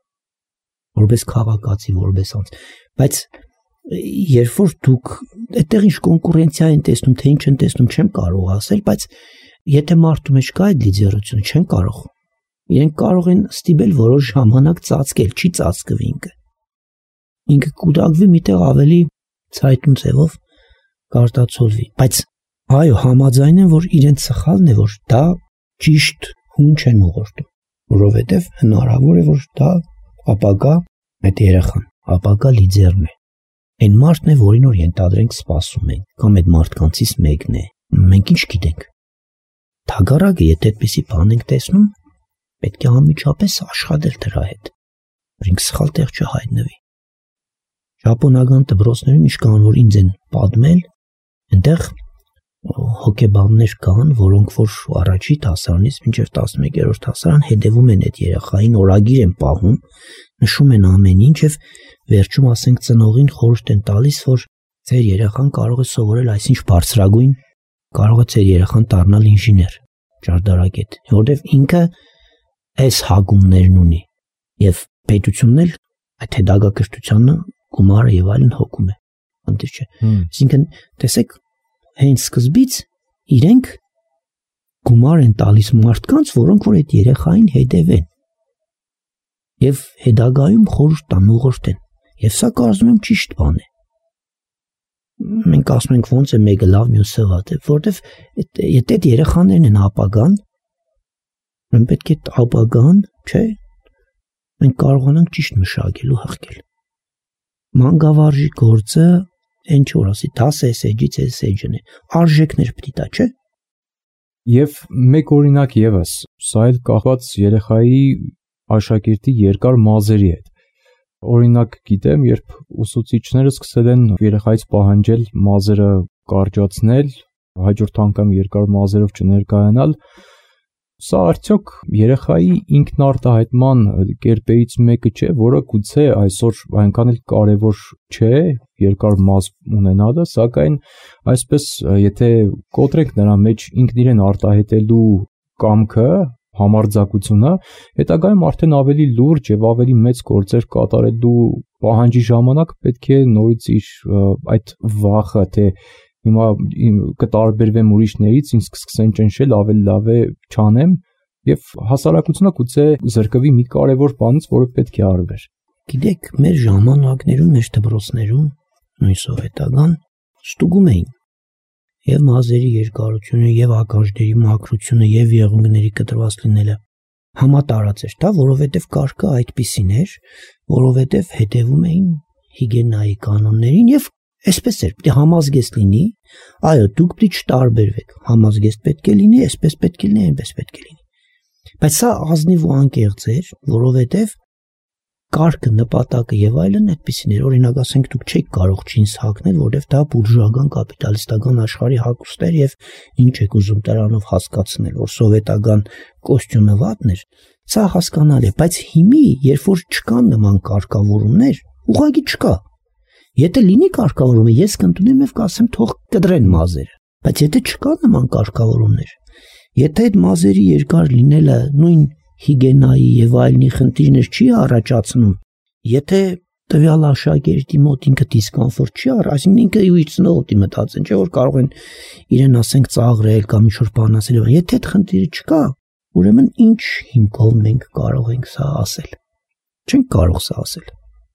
որպես քաղաքացի, որպես անձ, բայց երբ որ դուք այդտեղ ինչ կոնկուրենցիա են տեսնում, թե ինչ են տեսնում, չեմ կարող ասել, բայց եթե մարդու մեջ կա այդ լիդերությունը, չեն կարող։ Իրենք կարող են ստիպել որոշ ժամանակ ծածկել, չի ծածկվի ինքը։ Ինքը կուտակվի միտեղ ավելի ցայտուն ձևով կարտացոլվի, բայց այո, համաձայն եմ, որ իրենց սխալն է, որ դա ճիշտ հուն չեն ուղղորդում, որովհետև հնարավոր է, որ դա ապագա այդ երեխան, ապագա լիդերն է։ Այն մարդն է, որին որ ենթադրենք սպասում ենք, կամ այդ մարդկանցից մեկն է։ Մենք ինչ գիտենք։ Թագարակը, եթե այդպեսի բան ենք տեսնում, պետք է անմիջապես աշխատել դրա հետ, որ ինքը սխալ տեղ չհայտնվի։ Ճապոնական դպրոցներում ինչ կան, որ ինձ են պատմել, այնտեղ հոգեբաններ կան, որոնք որ առաջի դասարանից մինչև տասնմեկերորդ դասարան հետևում են այդ երեխային, օրագիր են պահում, նշում են ամեն ինչ եւ վերջում ասենք ծնողին խորհուրդ են տալիս, որ ձեր երեխան կարող է սովորել այսինչ բարձրագույն, կարող է ձեր երեխան դառնալ ինժեներ։ ճարտարագետ, որովհետև ինքը այս հագումներն ունի եւ պետությունն էլ այդ հետագակրթությանը գումարը եւ այլն հոգում է, ընտիր չէ։ Այսինքն տեսեք, հենց սկզբից իրենք գումար են տալիս մարդկանց, որոնք որ այդ երեխային հետևեն եւ հետագայում խորհուրդ տան, ուղղորդեն։ Եվ սա կարծում եմ ճիշտ բան է։ Մենք ասում ենք ոնց է մեկը լավ, մյուսը վատ է, որովհետև եթե այդ երեխաներն են ապագան, մենք պետք է ապագան, չէ, մենք կարողանանք ճիշտ մշակել ու հղկել։ Մանկավարժի գործը ինչ որ ասի, դասը էսեջից էսեջն է, արժեքներ պետք է տա, չէ։ Եվ մեկ օրինակ եւս, սա էլ կախված երեխայի աշակերտի երկար մազերի հետ։ Օրինակ գիտեմ, երբ ուսուցիչները սկսել են երեխայից պահանջել մազերը կարճացնել, հաջորդ անգամ երկար մազերով չներկայանալ, սա արդյոք երեխայի ինքնարտահայտման կերպերից մեկը չէ, որը գուցե այսօր այնքան էլ կարևոր չէ երկար մազ ունենալը, սակայն այսպես եթե կոտրենք նրա մեջ ինքն իրեն արտահայտելու կամքը, համարձակությունը, հետագայում արդեն ավելի լուրջ եւ ավելի մեծ գործեր կատարելու պահանջի ժամանակ պետք է նորից իր այդ վախը, թե հիմա կտարբերվեմ ուրիշներից, ինձ կսկսեն ճնշել, ավելի լավ է չանեմ եւ հասարակությունը գուցե զրկվի մի կարևոր բանից, որը պետք է արվեր։ Գիտեք, մեր ժամանակներում, մեր դպրոցներում նույն սովետական ստուգում էին եւ մազերի երկարությունը եւ ակաշդերի մաքրությունը եւ եղունգների կտրված լինելը համատարած էր, դա որովհետեւ կարգը այդպիսին էր, որովհետեւ հետևում էին հիգիենայի կանոններին եւ այսպես էր, պետք է համազգեստ լինի, այո, դուք պետք է չտարբերվեք, համազգեստ պետք է լինի, այսպես պետք է լինի, այնպես պետք է լինի։ Բայց սա ազնիվ ու անկեղծ էր, որովհետեւ կարգը, նպատակը եւ այլն այդպիսին էր, օրինակ ասենք դուք չեք կարող ջինս հագնել, որովհետեւ դա բուրժուական կապիտալիստական աշխարհի հագուստ էր եւ ինչ եք ուզում դրանով հասկացնել, որ սովետական կոստյումը վատն էր, սա հասկանալի է, բայց հիմի, երբ որ չկան նման կարգավորումներ, ուղղակի չկա։ Եթե լինի կարգավորումը, ես կընդունեմ եւ կասեմ թող կդրեն մազերը, բայց եթե չկա նման կարգավորումներ, եթե այդ մազերի երկար լինելը նույն հիգիենայի եւ այլնի խնդիրներ չի առաջացնում, եթե տվյալ աշակերտի մոտ ինքը դիսկոմֆորտ չի առ, այսինքն ինքը իր ծնողի մտածեն, չէ՞ որ կարող են իրեն ասենք ծաղրել կամ ինչ-որ բան ասել, եթե այդ խնդիրը չկա, ուրեմն ինչ հիմքով մենք կարող ենք սա ասել։ Չենք կարող սա ասել։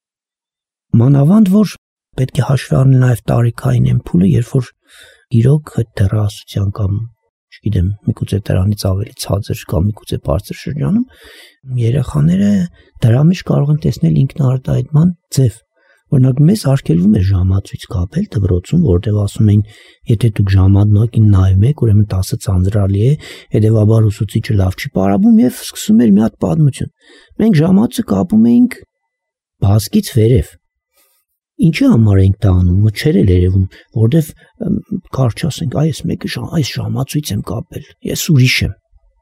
Մանավանդ որ պետք է հաշվի առնել նաեւ տարիքային ամփուլը, երբ որ իրոք այդ դեռահասության կամ չգիտեմ, միգուցե դրանից ավելի ցածր կամ միգուցե բարձր շրջանում երեխաները դրա մեջ կարող են տեսնել ինքնարտահայտման ձև։ Օրինակ մեզ արգելվում է ժամացույց կապել դպրոցում, որտեղ ասում են, եթե դուք ժամանակին նայում եք, ուրեմն տասը ծանրալի է, հետեւաբար ուսուցիչը լավ չի պարապում եւ սկսում էր մի հատ պատմություն։ Մենք ժամացույցը կապում էինք բազկից վերև։ Ինչի համար ենք դա անում, մչեր էլ երևում, որտեվ կարճ ասենք, այս մեկը այս ժամացույց եմ կապել, ես ուրիշ եմ։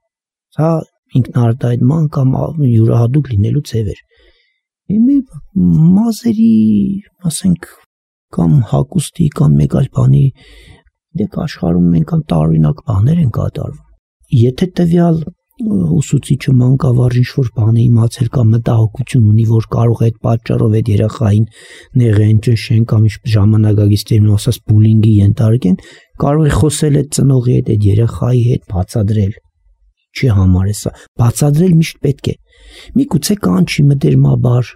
Սա ինքնարտահայտման կամ յուրահատուկ լինելու ձև էր։ Մի մազերի, ասենք, կամ հագուստի կամ մեկ այլ բանի դեք աշխարհում մենք տարօրինակ բաներ են կատարվում։ Եթե տվյալ ուսուցիչը մանկավարժ ինչ-որ բան է իմացել կամ մտահոգություն ունի, որ կարող է այդ պատճառով այդ երեխային նեղեն, ճնշեն կամ ինչ ժամանակակից տերմինով ասած բուլինգի ենթարկեն, կարող է խոսել այդ ծնողի հետ, այդ երեխայի հետ, բացադրել։ Չի համար է սա։ Բացադրել միշտ պետք է։ Միգուցե կանչի մտերմաբար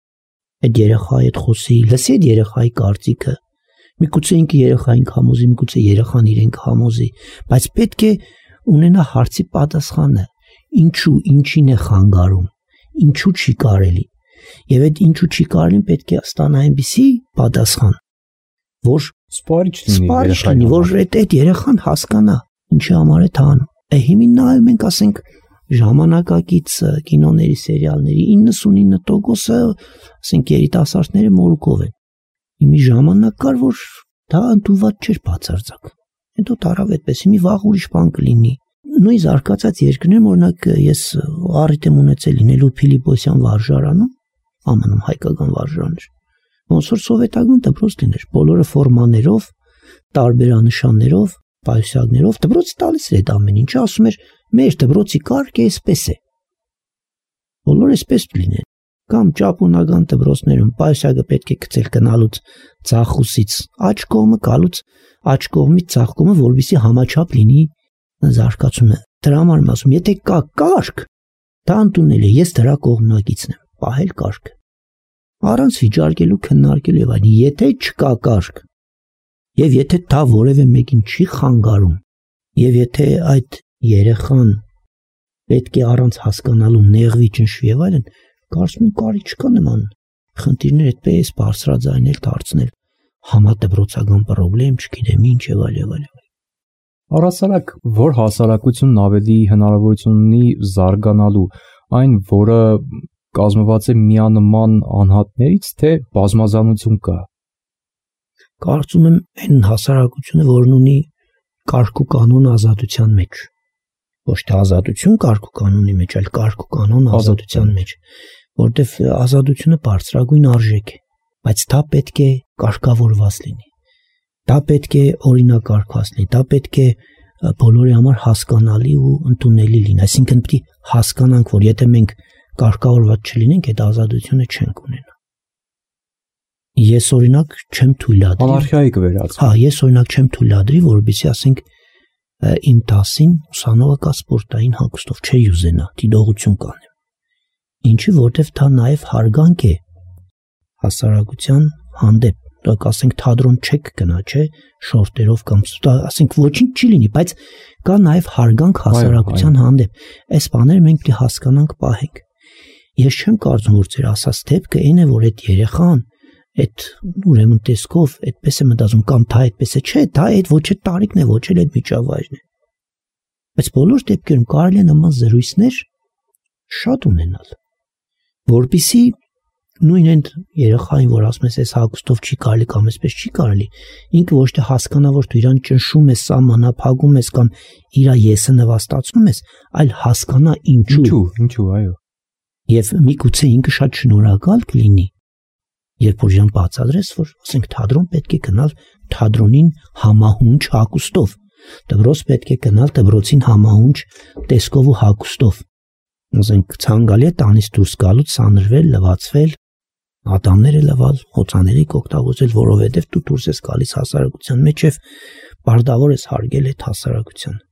այդ երեխայի հետ խոսի, լսի այդ երեխայի կարծիքը։ Միգուցե ինքը երեխային կհամոզի, միգուցե երեխան իրեն կհամոզի, բայց պետք է ունենա հարցի պատասխանը, ինչու, ինչին է խանգարում, ինչու չի կարելի, եւ այդ ինչու չի կարելի պետք է ստանա այնպիսի պատասխան, որ սպառիչ լինի, որ այդ երեխան հասկանա, ինչի համար է դա անում։ Հիմին նայում ենք, ասենք, ժամանակակից կինոների, սերիալների իննսունինը տոկոսը, ասենք, երիտասարդները մորուքով են։ Հիմի ժամանակ կար, որ դա ընդունված չէր բացարձակ։ Հետո տարավ այդպես, մի վաղ ուրիշ բան կլինի։ Նույն զարգացած երկրներում, օրինակ ես առիթ եմ ունեցել լինելու Փիլիպոսյան վարժարանում, ԱՄՆ-ում հայկական վարժարան էր։ Ոնց որ սովետական դպրոց լիներ, բոլորը ֆորմաներով, տարբերանշաններով, պայուսակներով, դպրոցը տալիս էր այդ ամեն ինչը, ասում էր, մեր դպրոցի կարգը էսպես է։ Բոլորը էսպես լինեն։ Կամ ճապոնական դպրոցներում պայուսակը պետք է գցել գնալուց ցախուսից աջ կողմը, գալուց աջ կողմից ցախ կողմը, որովհետեւ համաչափ լինի զարգացումը։ Դրա համար եմ ասում, եթե կա կարգ, դա ընդունել է, ես դրա կողմնակիցն եմ, պահել կարգը։ Առանց վիճարկելու, քննարկելու եւ այլն, եթե չկա կարգ, եւ եթե դա որևէ մեկին չի խանգարում, եւ եթե այդ երեխան պետք է առանց հասկանալու նեղվի, ճնշվի եւ այլն, կարծում եմ կարիք չկա նման խնդիրներ այդպես բարձրաձայնել, դարձնել համադպրոցական խնդրեմ, չգիտեմ ինչ եւ այլ եւ այլ։ Առասարակ, որ հասարակությունն ավելի հնարավորություն ունի զարգանալու, այն, որը կազմված է միանման անհատներից, թե բազմազանություն կա։ Կարծում եմ այն հասարակությունը, որն ունի կարգ ու կանոն ազատության մեջ, ոչ թե ազատություն կարգ ու կանոնի մեջ, այլ կարգ ու կանոն ազատության մեջ, որտեղ ազատությունը բարձրագույն արժեք է, բայց դա պետք է կարգավորված լինի։ Դա պետք է օրինակարգված լինի, դա պետք է բոլորի համար հասկանալի ու ընդունելի լինի, այսինքն պետք է հասկանանք, որ եթե մենք կարգավորված չլինենք, այդ ազատությունը չենք ունենա։ Ես օրինակ չեմ թույլատրի։ Անարխիայի կվերածվի։ Հա, ես օրինակ չեմ թույլատրի, որովհետեւ ասենք իմ դասին ուսանողը կա սպորտային հագուստով, չի ուզենա դիտողություն կանեմ։ Ինչի, որտեվ դա նաև հարգանք է հասարակության հանդեպ։ Դա ասենք թատրոն չեք գնա, չէ, շորտերով կամ ասենք ոչինչ չի լինի, բայց կա նաև հարգանք հասարակության հանդեպ։ Այս բաները մենք պետք է հասկանանք, պահենք։ Ես չեմ կարծում, որ ձեր ասած դեպքը այն է, որ այդ երեխան այդ ուրեմն տեսքով այդպես է մտածում կամ դա այդպես է, չէ, դա այդ ոչ է տարիքն է, ոչ էլ այդ միջավայրն է։ Բայց բոլոր դեպքերում կարելի է նման զրույցներ շատ ունենալ, որպեսզի նույն այն երեխային, որ ասում ես, այս հագուստով չի կարելի կամ այսպես չի կարելի, ինքը ոչ թե հասկանա, որ դու իրան ճնշում ես, սահմանափակում ես կամ իր եսը նվաստացնում ես, այլ հասկանա ինչու։ Ինչու, այո։ Եվ միգուցե ինքը շատ շնորհակալ կլինի, երբ որ իրան բացատրես, որ ասենք թատրոն պետք է գնալ թատրոնին համահունչ հագուստով, դպրոց պետք է գնալ դպրոցին համահունչ տեսքով ու հագուստով։ Ասենք ցանկալի է տանից դուրս գալուց սանրվել, լվացվել, ատամները լվալ, հոծաների կօգտագործել, որովհետև դու դուրս ես գալիս հասարակության մեջ եւ բարդավոր ես հարգել այդ հասարակության։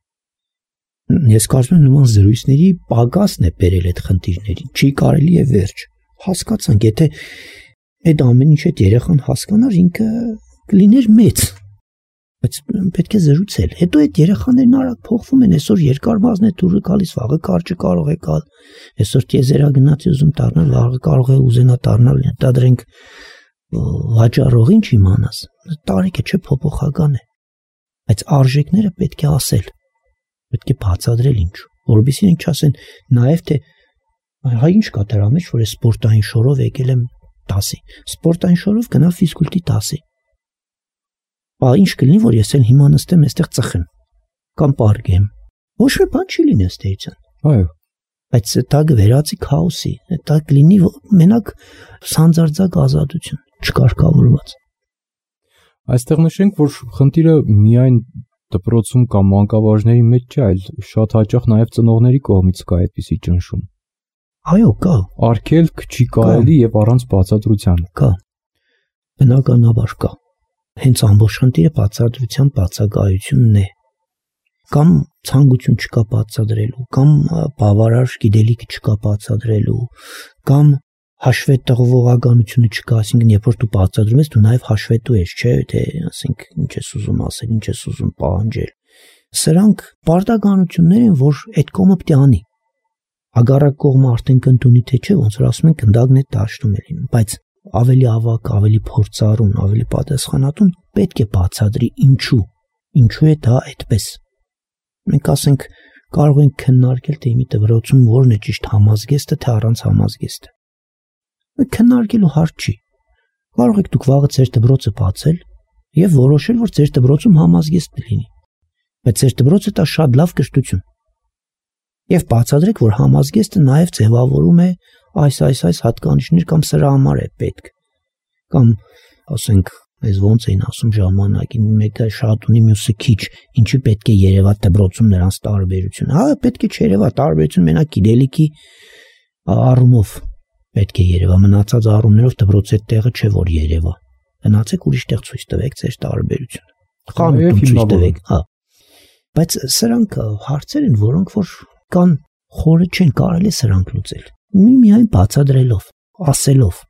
Ես կարծում եմ նման զրույցների պակասն է բերել այդ խնդիրներին։ Չի կարելի է վերջ։ Հասկացանք, եթե այդ ամեն ինչ այդ երեխան հասկանար, ինքը կլիներ մեծ։ Բայց պետք է զրուցել։ Հետո այդ երեխաներն արագ փոխվում են, այսօր երկար բազն է դուրը գալիս, վաղը կարճը կարող է գալ։ Այսօր տիեզերագնաց է ուզում դառնալ, վաղը կարող է ուզենա դառնալ, դադրենք վաճառող, ինչ իմանաս։ Տարիքը չէ, փոփոխական է։ Բայց արժեքները պետք է ասել։ Պետք է բացատրել ինչու, որովհետեւ ինչ ասեն, նաև թե հայ ինչ կա դրա մեջ, որ սպորտային շորով եկել եմ դասի։ Սպորտային շորով գնա ֆիզկուլտի դասի։ Բա ինչ կլինի, որ ես էլ հիմա նստեմ այստեղ ծխեմ կամ պարկեմ։ Ոչ մի բան չի լինի ըստ էության։ Այո։ Բայց դա կվերածի քաոսի, դա կլինի մենակ սանձարձակ ազատություն, չկարգավորված։ Այստեղ նշենք, որ խնդիրը միայն դպրոցում կամ մանկավարժների մեջ չէ, այլ շատ հաճախ նաև ծնողների կողմից կա այդպիսի ճնշում։ Այո, կա։ Արգելք չի կարելի եւ առանց բացատրության։ Կա։ Բնականաբար կա։ Հենց ամբողջ խնդիրը բացատրության բացակայությունն է։ Կամ ցանկություն չկա բացատրելու, կամ բավարար գիտելիք չկա բացատրելու, կամ հաշվետվողականությունը չկա, այսինքն երբ որ դու բացատրում ես, դու նաև հաշվետու ես, չէ՞, թե ասենք ինչ ես ուզում ասել, ինչ ես ուզում պահանջել։ Սրանք պարտականություններ են, որ այդ կողմը պետք է անի։ Հակառակ կողմը արդեն կընդունի թե չէ, ոնց որ ասում են, գնդակն է դաշտում է լինում, բայց ավելի ավակ, ավելի փորձառուն, ավելի պատասխանատուն պետք է բացատրի ինչու, ինչու է դա այդպես։ Մենք ասենք կարող ենք քննարկել, թե իմի դպրոցում որն է ճիշտ համազգեստը, թե առանց համազգեստը։ Քննարկելու հարց չի։ Կարող եք դուք վաղը ձեր դպրոցը բացել եւ որոշել, որ ձեր դպրոցում համազգեստ լինի։ Բայց ձեր դպրոցը դա շատ լավ կրթություն։ Եվ բացատրեք, որ համազգեստը նաև ձևավորում է այս այս այս հատկանիշներ կամ սրա համար է պետք։ Կամ ասենք Այս ոնց էին ասում ժամանակին, մեկը շատ ունի, մյուսը քիչ, ինչի պետք է երևա դպրոցում նրանց տարբերություն։ Հա, պետք է չերևա տարբերություն մենակ գիտելիքի առումով պետք է երևա, մնացած առումներով դպրոցի այդ տեղը չէ որ երևա։ Գնացեք ուրիշ տեղ ցույց տվեք ձեր տարբերությունը։ Խանութում ցույց տվեք, հա։ Բայց սրանք հարցեր են, որոնք որ կան խորը չեն կարելի սրանք լուծել։ Մի միայն բացադրելով, ասելով։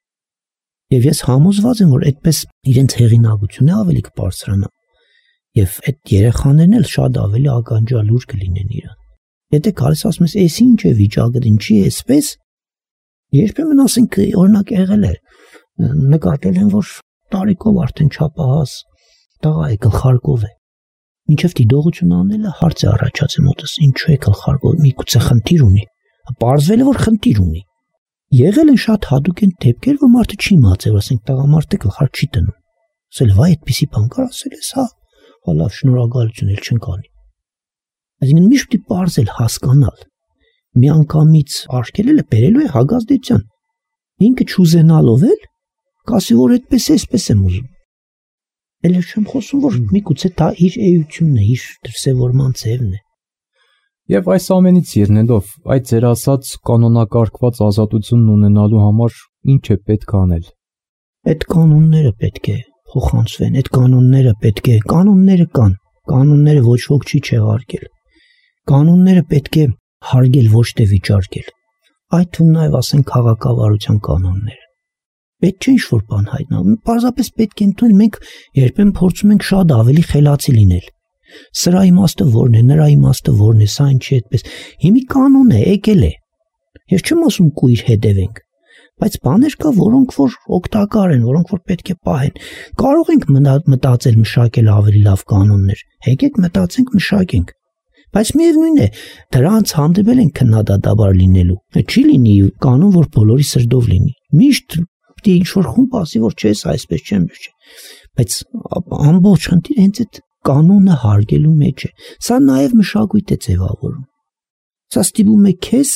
Եվ ես համոզված եմ, որ այդպես իրենց հեղինակությունը ավելի կբարձրանա։ Եվ այդ երեխաներն էլ շատ ավելի ականջալուր կլինեն իրան։ Եթե կարես ասում ես, «Էս ինչ է վիճակը, ինչի է այսպես», երբեմն ասենք օրինակ եղել է, նկատել են, որ տարիքով արդեն չափահաս տղա է, գլխարկով է։ Մինչև դիտողություն անելը հարց է առաջացել մոտս, ինչու է գլխարկով, միգուցե խնդիր ունի։ Պարզվել է, որ խնդիր ունի։ Եղել են շատ հատուկ են դեպքեր, որ մարդը չի իմացել, ասենք տղամարդը գլխարկ չի տնում։ Ասել, վայ, այդպիսի բան կար, ասել ես, հա, հա լավ, շնորհակալություն, էլ չենք անի։ Այսինքն միշտ պետք է պարզել, հասկանալ։ Միանգամից արգելելը բերելու է հագազդեցության։ Ինքը չուզենալով էլ կասի, որ այդպես է, այսպես եմ ուզում։ Էլ չեմ խոսում, որ միգուցե դա իր էությունն է, իր դրսևորման ձևն է։ Եվ այս ամենից ելնելով, այդ ձեր ասած կանոնակարգված ազատությունն ունենալու համար ինչ է պետք անել։ Այդ կանոնները պետք է փոխանցվեն, այդ կանոնները պետք է, կանոնները կան, կանոնները ոչ ոք չի չեղարկել։ Կանոնները պետք է հարգել, ոչ թե վիճարկել։ Այդ թվում նաև ասեն քաղաքավարության կանոնները։ Պետք չէ ինչ-որ բան հայտնալ, պարզապես պետք է ընդունել, մենք երբեմն փորձում ենք շատ ավելի խելացի լինել։ Սրա իմաստը որն է, նրա իմաստը որն է, սա ինչի այդպես։ Հիմի կանոն է, եկել է։ Ես չեմ ասում կույր հետևենք, բայց բաներ կա, որոնք որ օգտակար են, որոնք որ պետք է պահեն։ Կարող ենք մտածել, մշակել ավելի լավ կանոններ։ Եկեք մտածենք, մշակենք։ Բայց միևնույն է, դրանց հանդիպել են քննադատաբար լինելու։ Չի լինի կանոն, որ բոլորի սրտով լինի։ Միշտ պետք է ինչ-որ խումբ ասի, որ չէ, այսպես չեմ, չէ։ Բայց ամբողջ խնդիրը հենց այդ կանոնը հարգելու մեջ է։ Սա նաև մշակույթ է ձևավորում։ Սա ստիպում է քեզ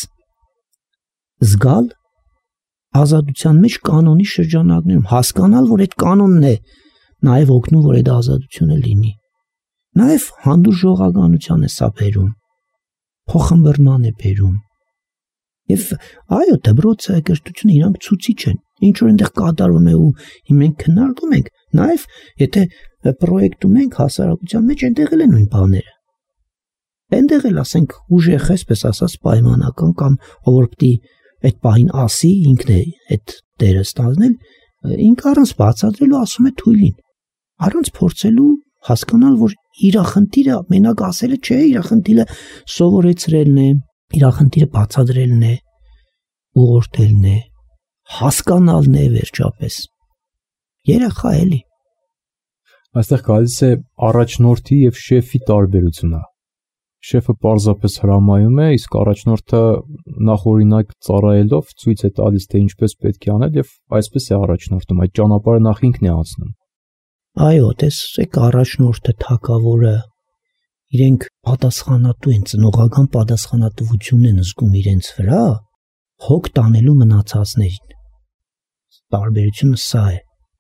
զգալ ազատության մեջ կանոնի շրջանակներում, հասկանալ, որ այդ կանոնն է նաև օգնում, որ այդ ազատությունը լինի։ Նաև հանդուրժողականության է սա բերում, փոխհմբռնման է բերում։ Եվ այո, դպրոցը, կրթությունը իրանք ցուցիչ են։ Ինչ որ այնտեղ կատարվում է ու մենք քննարկում ենք, նաև եթե պրոյեկտում ենք հասարակության մեջ, այնտեղ էլ են նույն բաները։ Այնտեղ էլ ասենք ուժեղ այսպես ասած պայմանական կամ ով որ պիտի այդ բանին ասի, ինքն է այդ դերը ստանձնել, ինքը առանց բացատրելու ասում է թույլին, առանց փորձելու հասկանալ, որ իր խնդիրը մենակ ասելը չէ, իր խնդիրը սովորեցրելն է, իր խնդիրը բացատրելն է, ուղղորդելն է, հասկանալն է վերջապես։ Երեխա էլի։ Այստեղ գալիս է առաջնորդի եւ շեֆի տարբերությունը։ Շեֆը պարզապես հրամայում է, իսկ առաջնորդը նախօրինակ ծառայելով ցույց է տալիս, թե ինչպես պետք է անել եւ այսպես է առաջնորդում, այդ ճանապարհը նախ ինքն է անցնում։ Այո, տեսեք, առաջնորդը, թագավորը իրենք պատասխանատու են, ծնողական պատասխանատվություն են զգում իրենց վրա, հոգ տանելու մնացածներին։ Տարբերությունը սա է։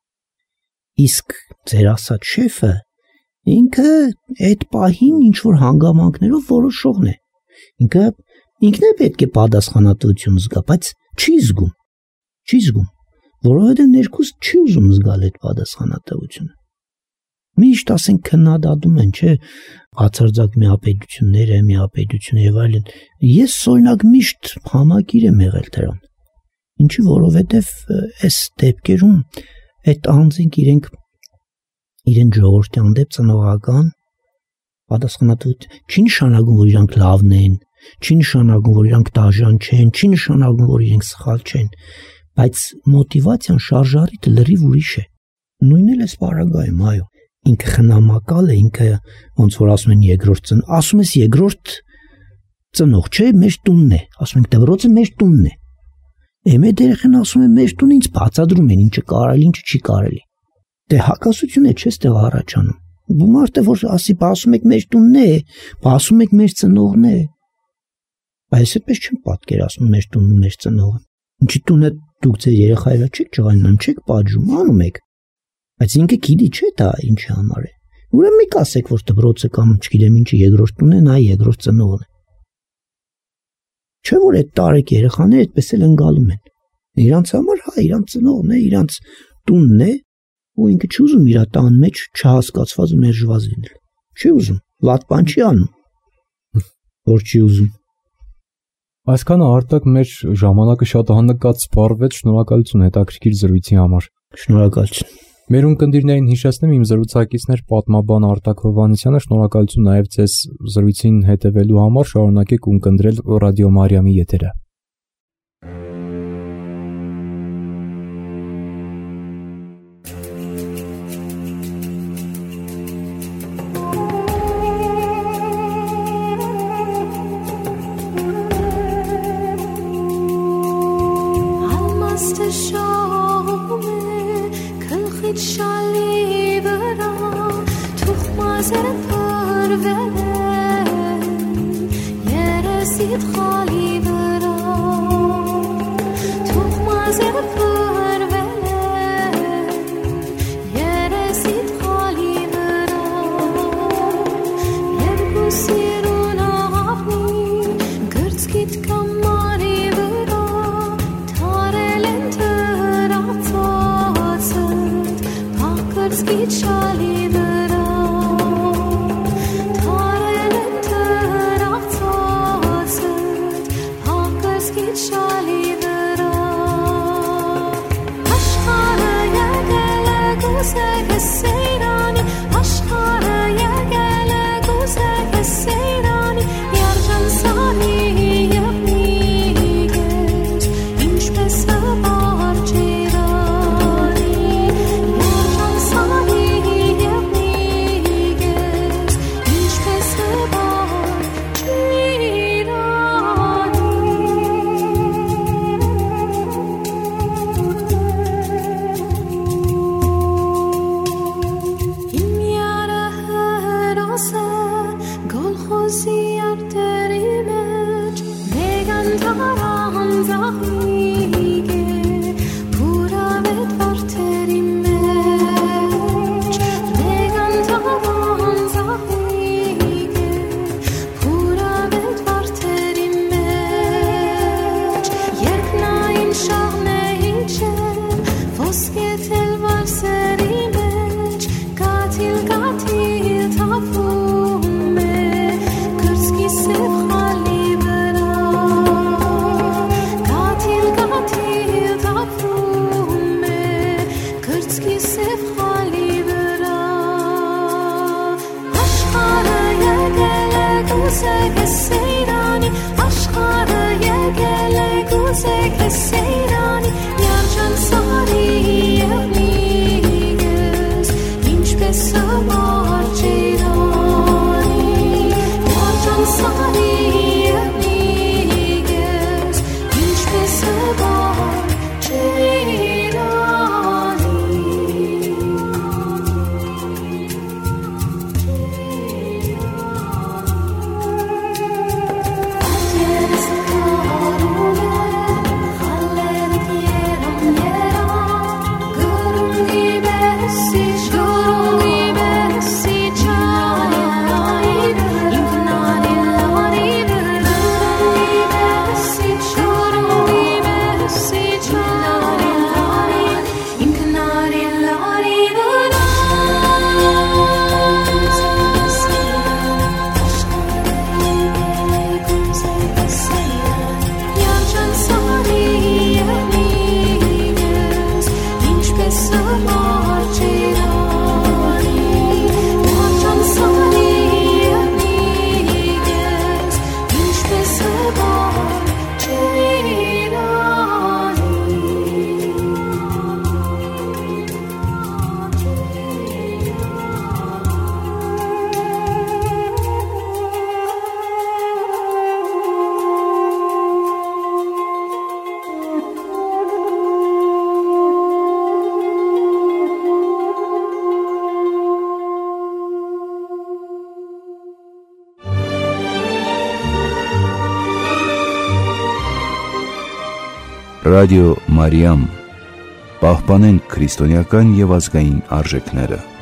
Իսկ ձեր ասած շեֆը ինքը այդ պահին ինչ որ հանգամանքներով որոշողն է։ Ինքը ինքն է պետք է պատասխանատվություն զգա, բայց չի զգում։ Չի զգում, որովհետև ներքուս չի ուզում զգալ այդ պատասխանատվությունը։ Միշտ ասենք քննադատում են, չէ, բացարձակ միապետությունները, միապետությունը եւ այլն։ Ես օրինակ միշտ համակիր եմ եղել դրան։ Ինչի որովհետև այս դեպքերում այդ անձինք իրենք իրեն ժողովրդի հանդեպ ծնողական պատասխանատվություն չի նշանակում, որ իրանք լավն են, չի նշանակում, որ իրանք դաժան չեն, չի նշանակում, որ իրենք սխալ չեն, բայց մոտիվացիան, շարժառիթը լրիվ ուրիշ է։ Նույնն էլ է սպարագայում, այո։ Ինքը խնամակալ է, ինքը ոնց որ ասում են երկրորդ ծնող, ասում ես երկրորդ ծնող, չէ, մեր տունն է, ասում ենք դպրոցը մեր տունն է։ Էմե երեխան ասում է մեր տունը ինձ բացատրում են ինչը կարելի, ինչը չի կարելի։ Դե հակասություն է, չէ, ստեղ առաջանում։ Ու մարդը որ ասի, ասում եք մեր տունն է, ասում եք մեր ծնողն է։ Բայց այդպես չեմ պատկերացնում մեր տունն ու մեր ծնողը։ Ինչի տունը դուք ձեր երեխայիվա չեք ջղայնում, չեք պատժում, անում եք։ Բայց ինքը գիտի չէ դա ինչի համար է։ Ուրեմն մի կասեք, որ դպրոցը կամ չգիտեմ ինչի երկրորդն է, նա երկրորդ ծնողն է։ Չէ՞ որ այդ տարեք երեխաները այդպես էլ ընկալում են։ Իրանց համար հա, իրանց ծնողն է, իրանց տունն է, ու ինքը չի ուզում իր տան մեջ չհասկացված ու մերժված լինել։ Չի ուզում, վատ բան չի անում, որ չի ուզում։ Այսքանը Արտակ մեր ժամանակը շատ հանդգած սպառվեց, շնորհակալություն հետաքրքիր զրույցի համար։ Շնորհակալություն։ Մեր ունկնդիրներին հիշեցնեմ իմ զրուցակիցներ պատմաբան Արտակ Հովհաննիսյանը, շնորհակալություն նաև ձեզ զրույցին հետևելու համար, շարունակեք ունկնդրել Ռադիո Մարիամի եթերը։ Ռադիո Մարիամ, պահպանենք քրիստոնեական եւ ազգային արժեքները։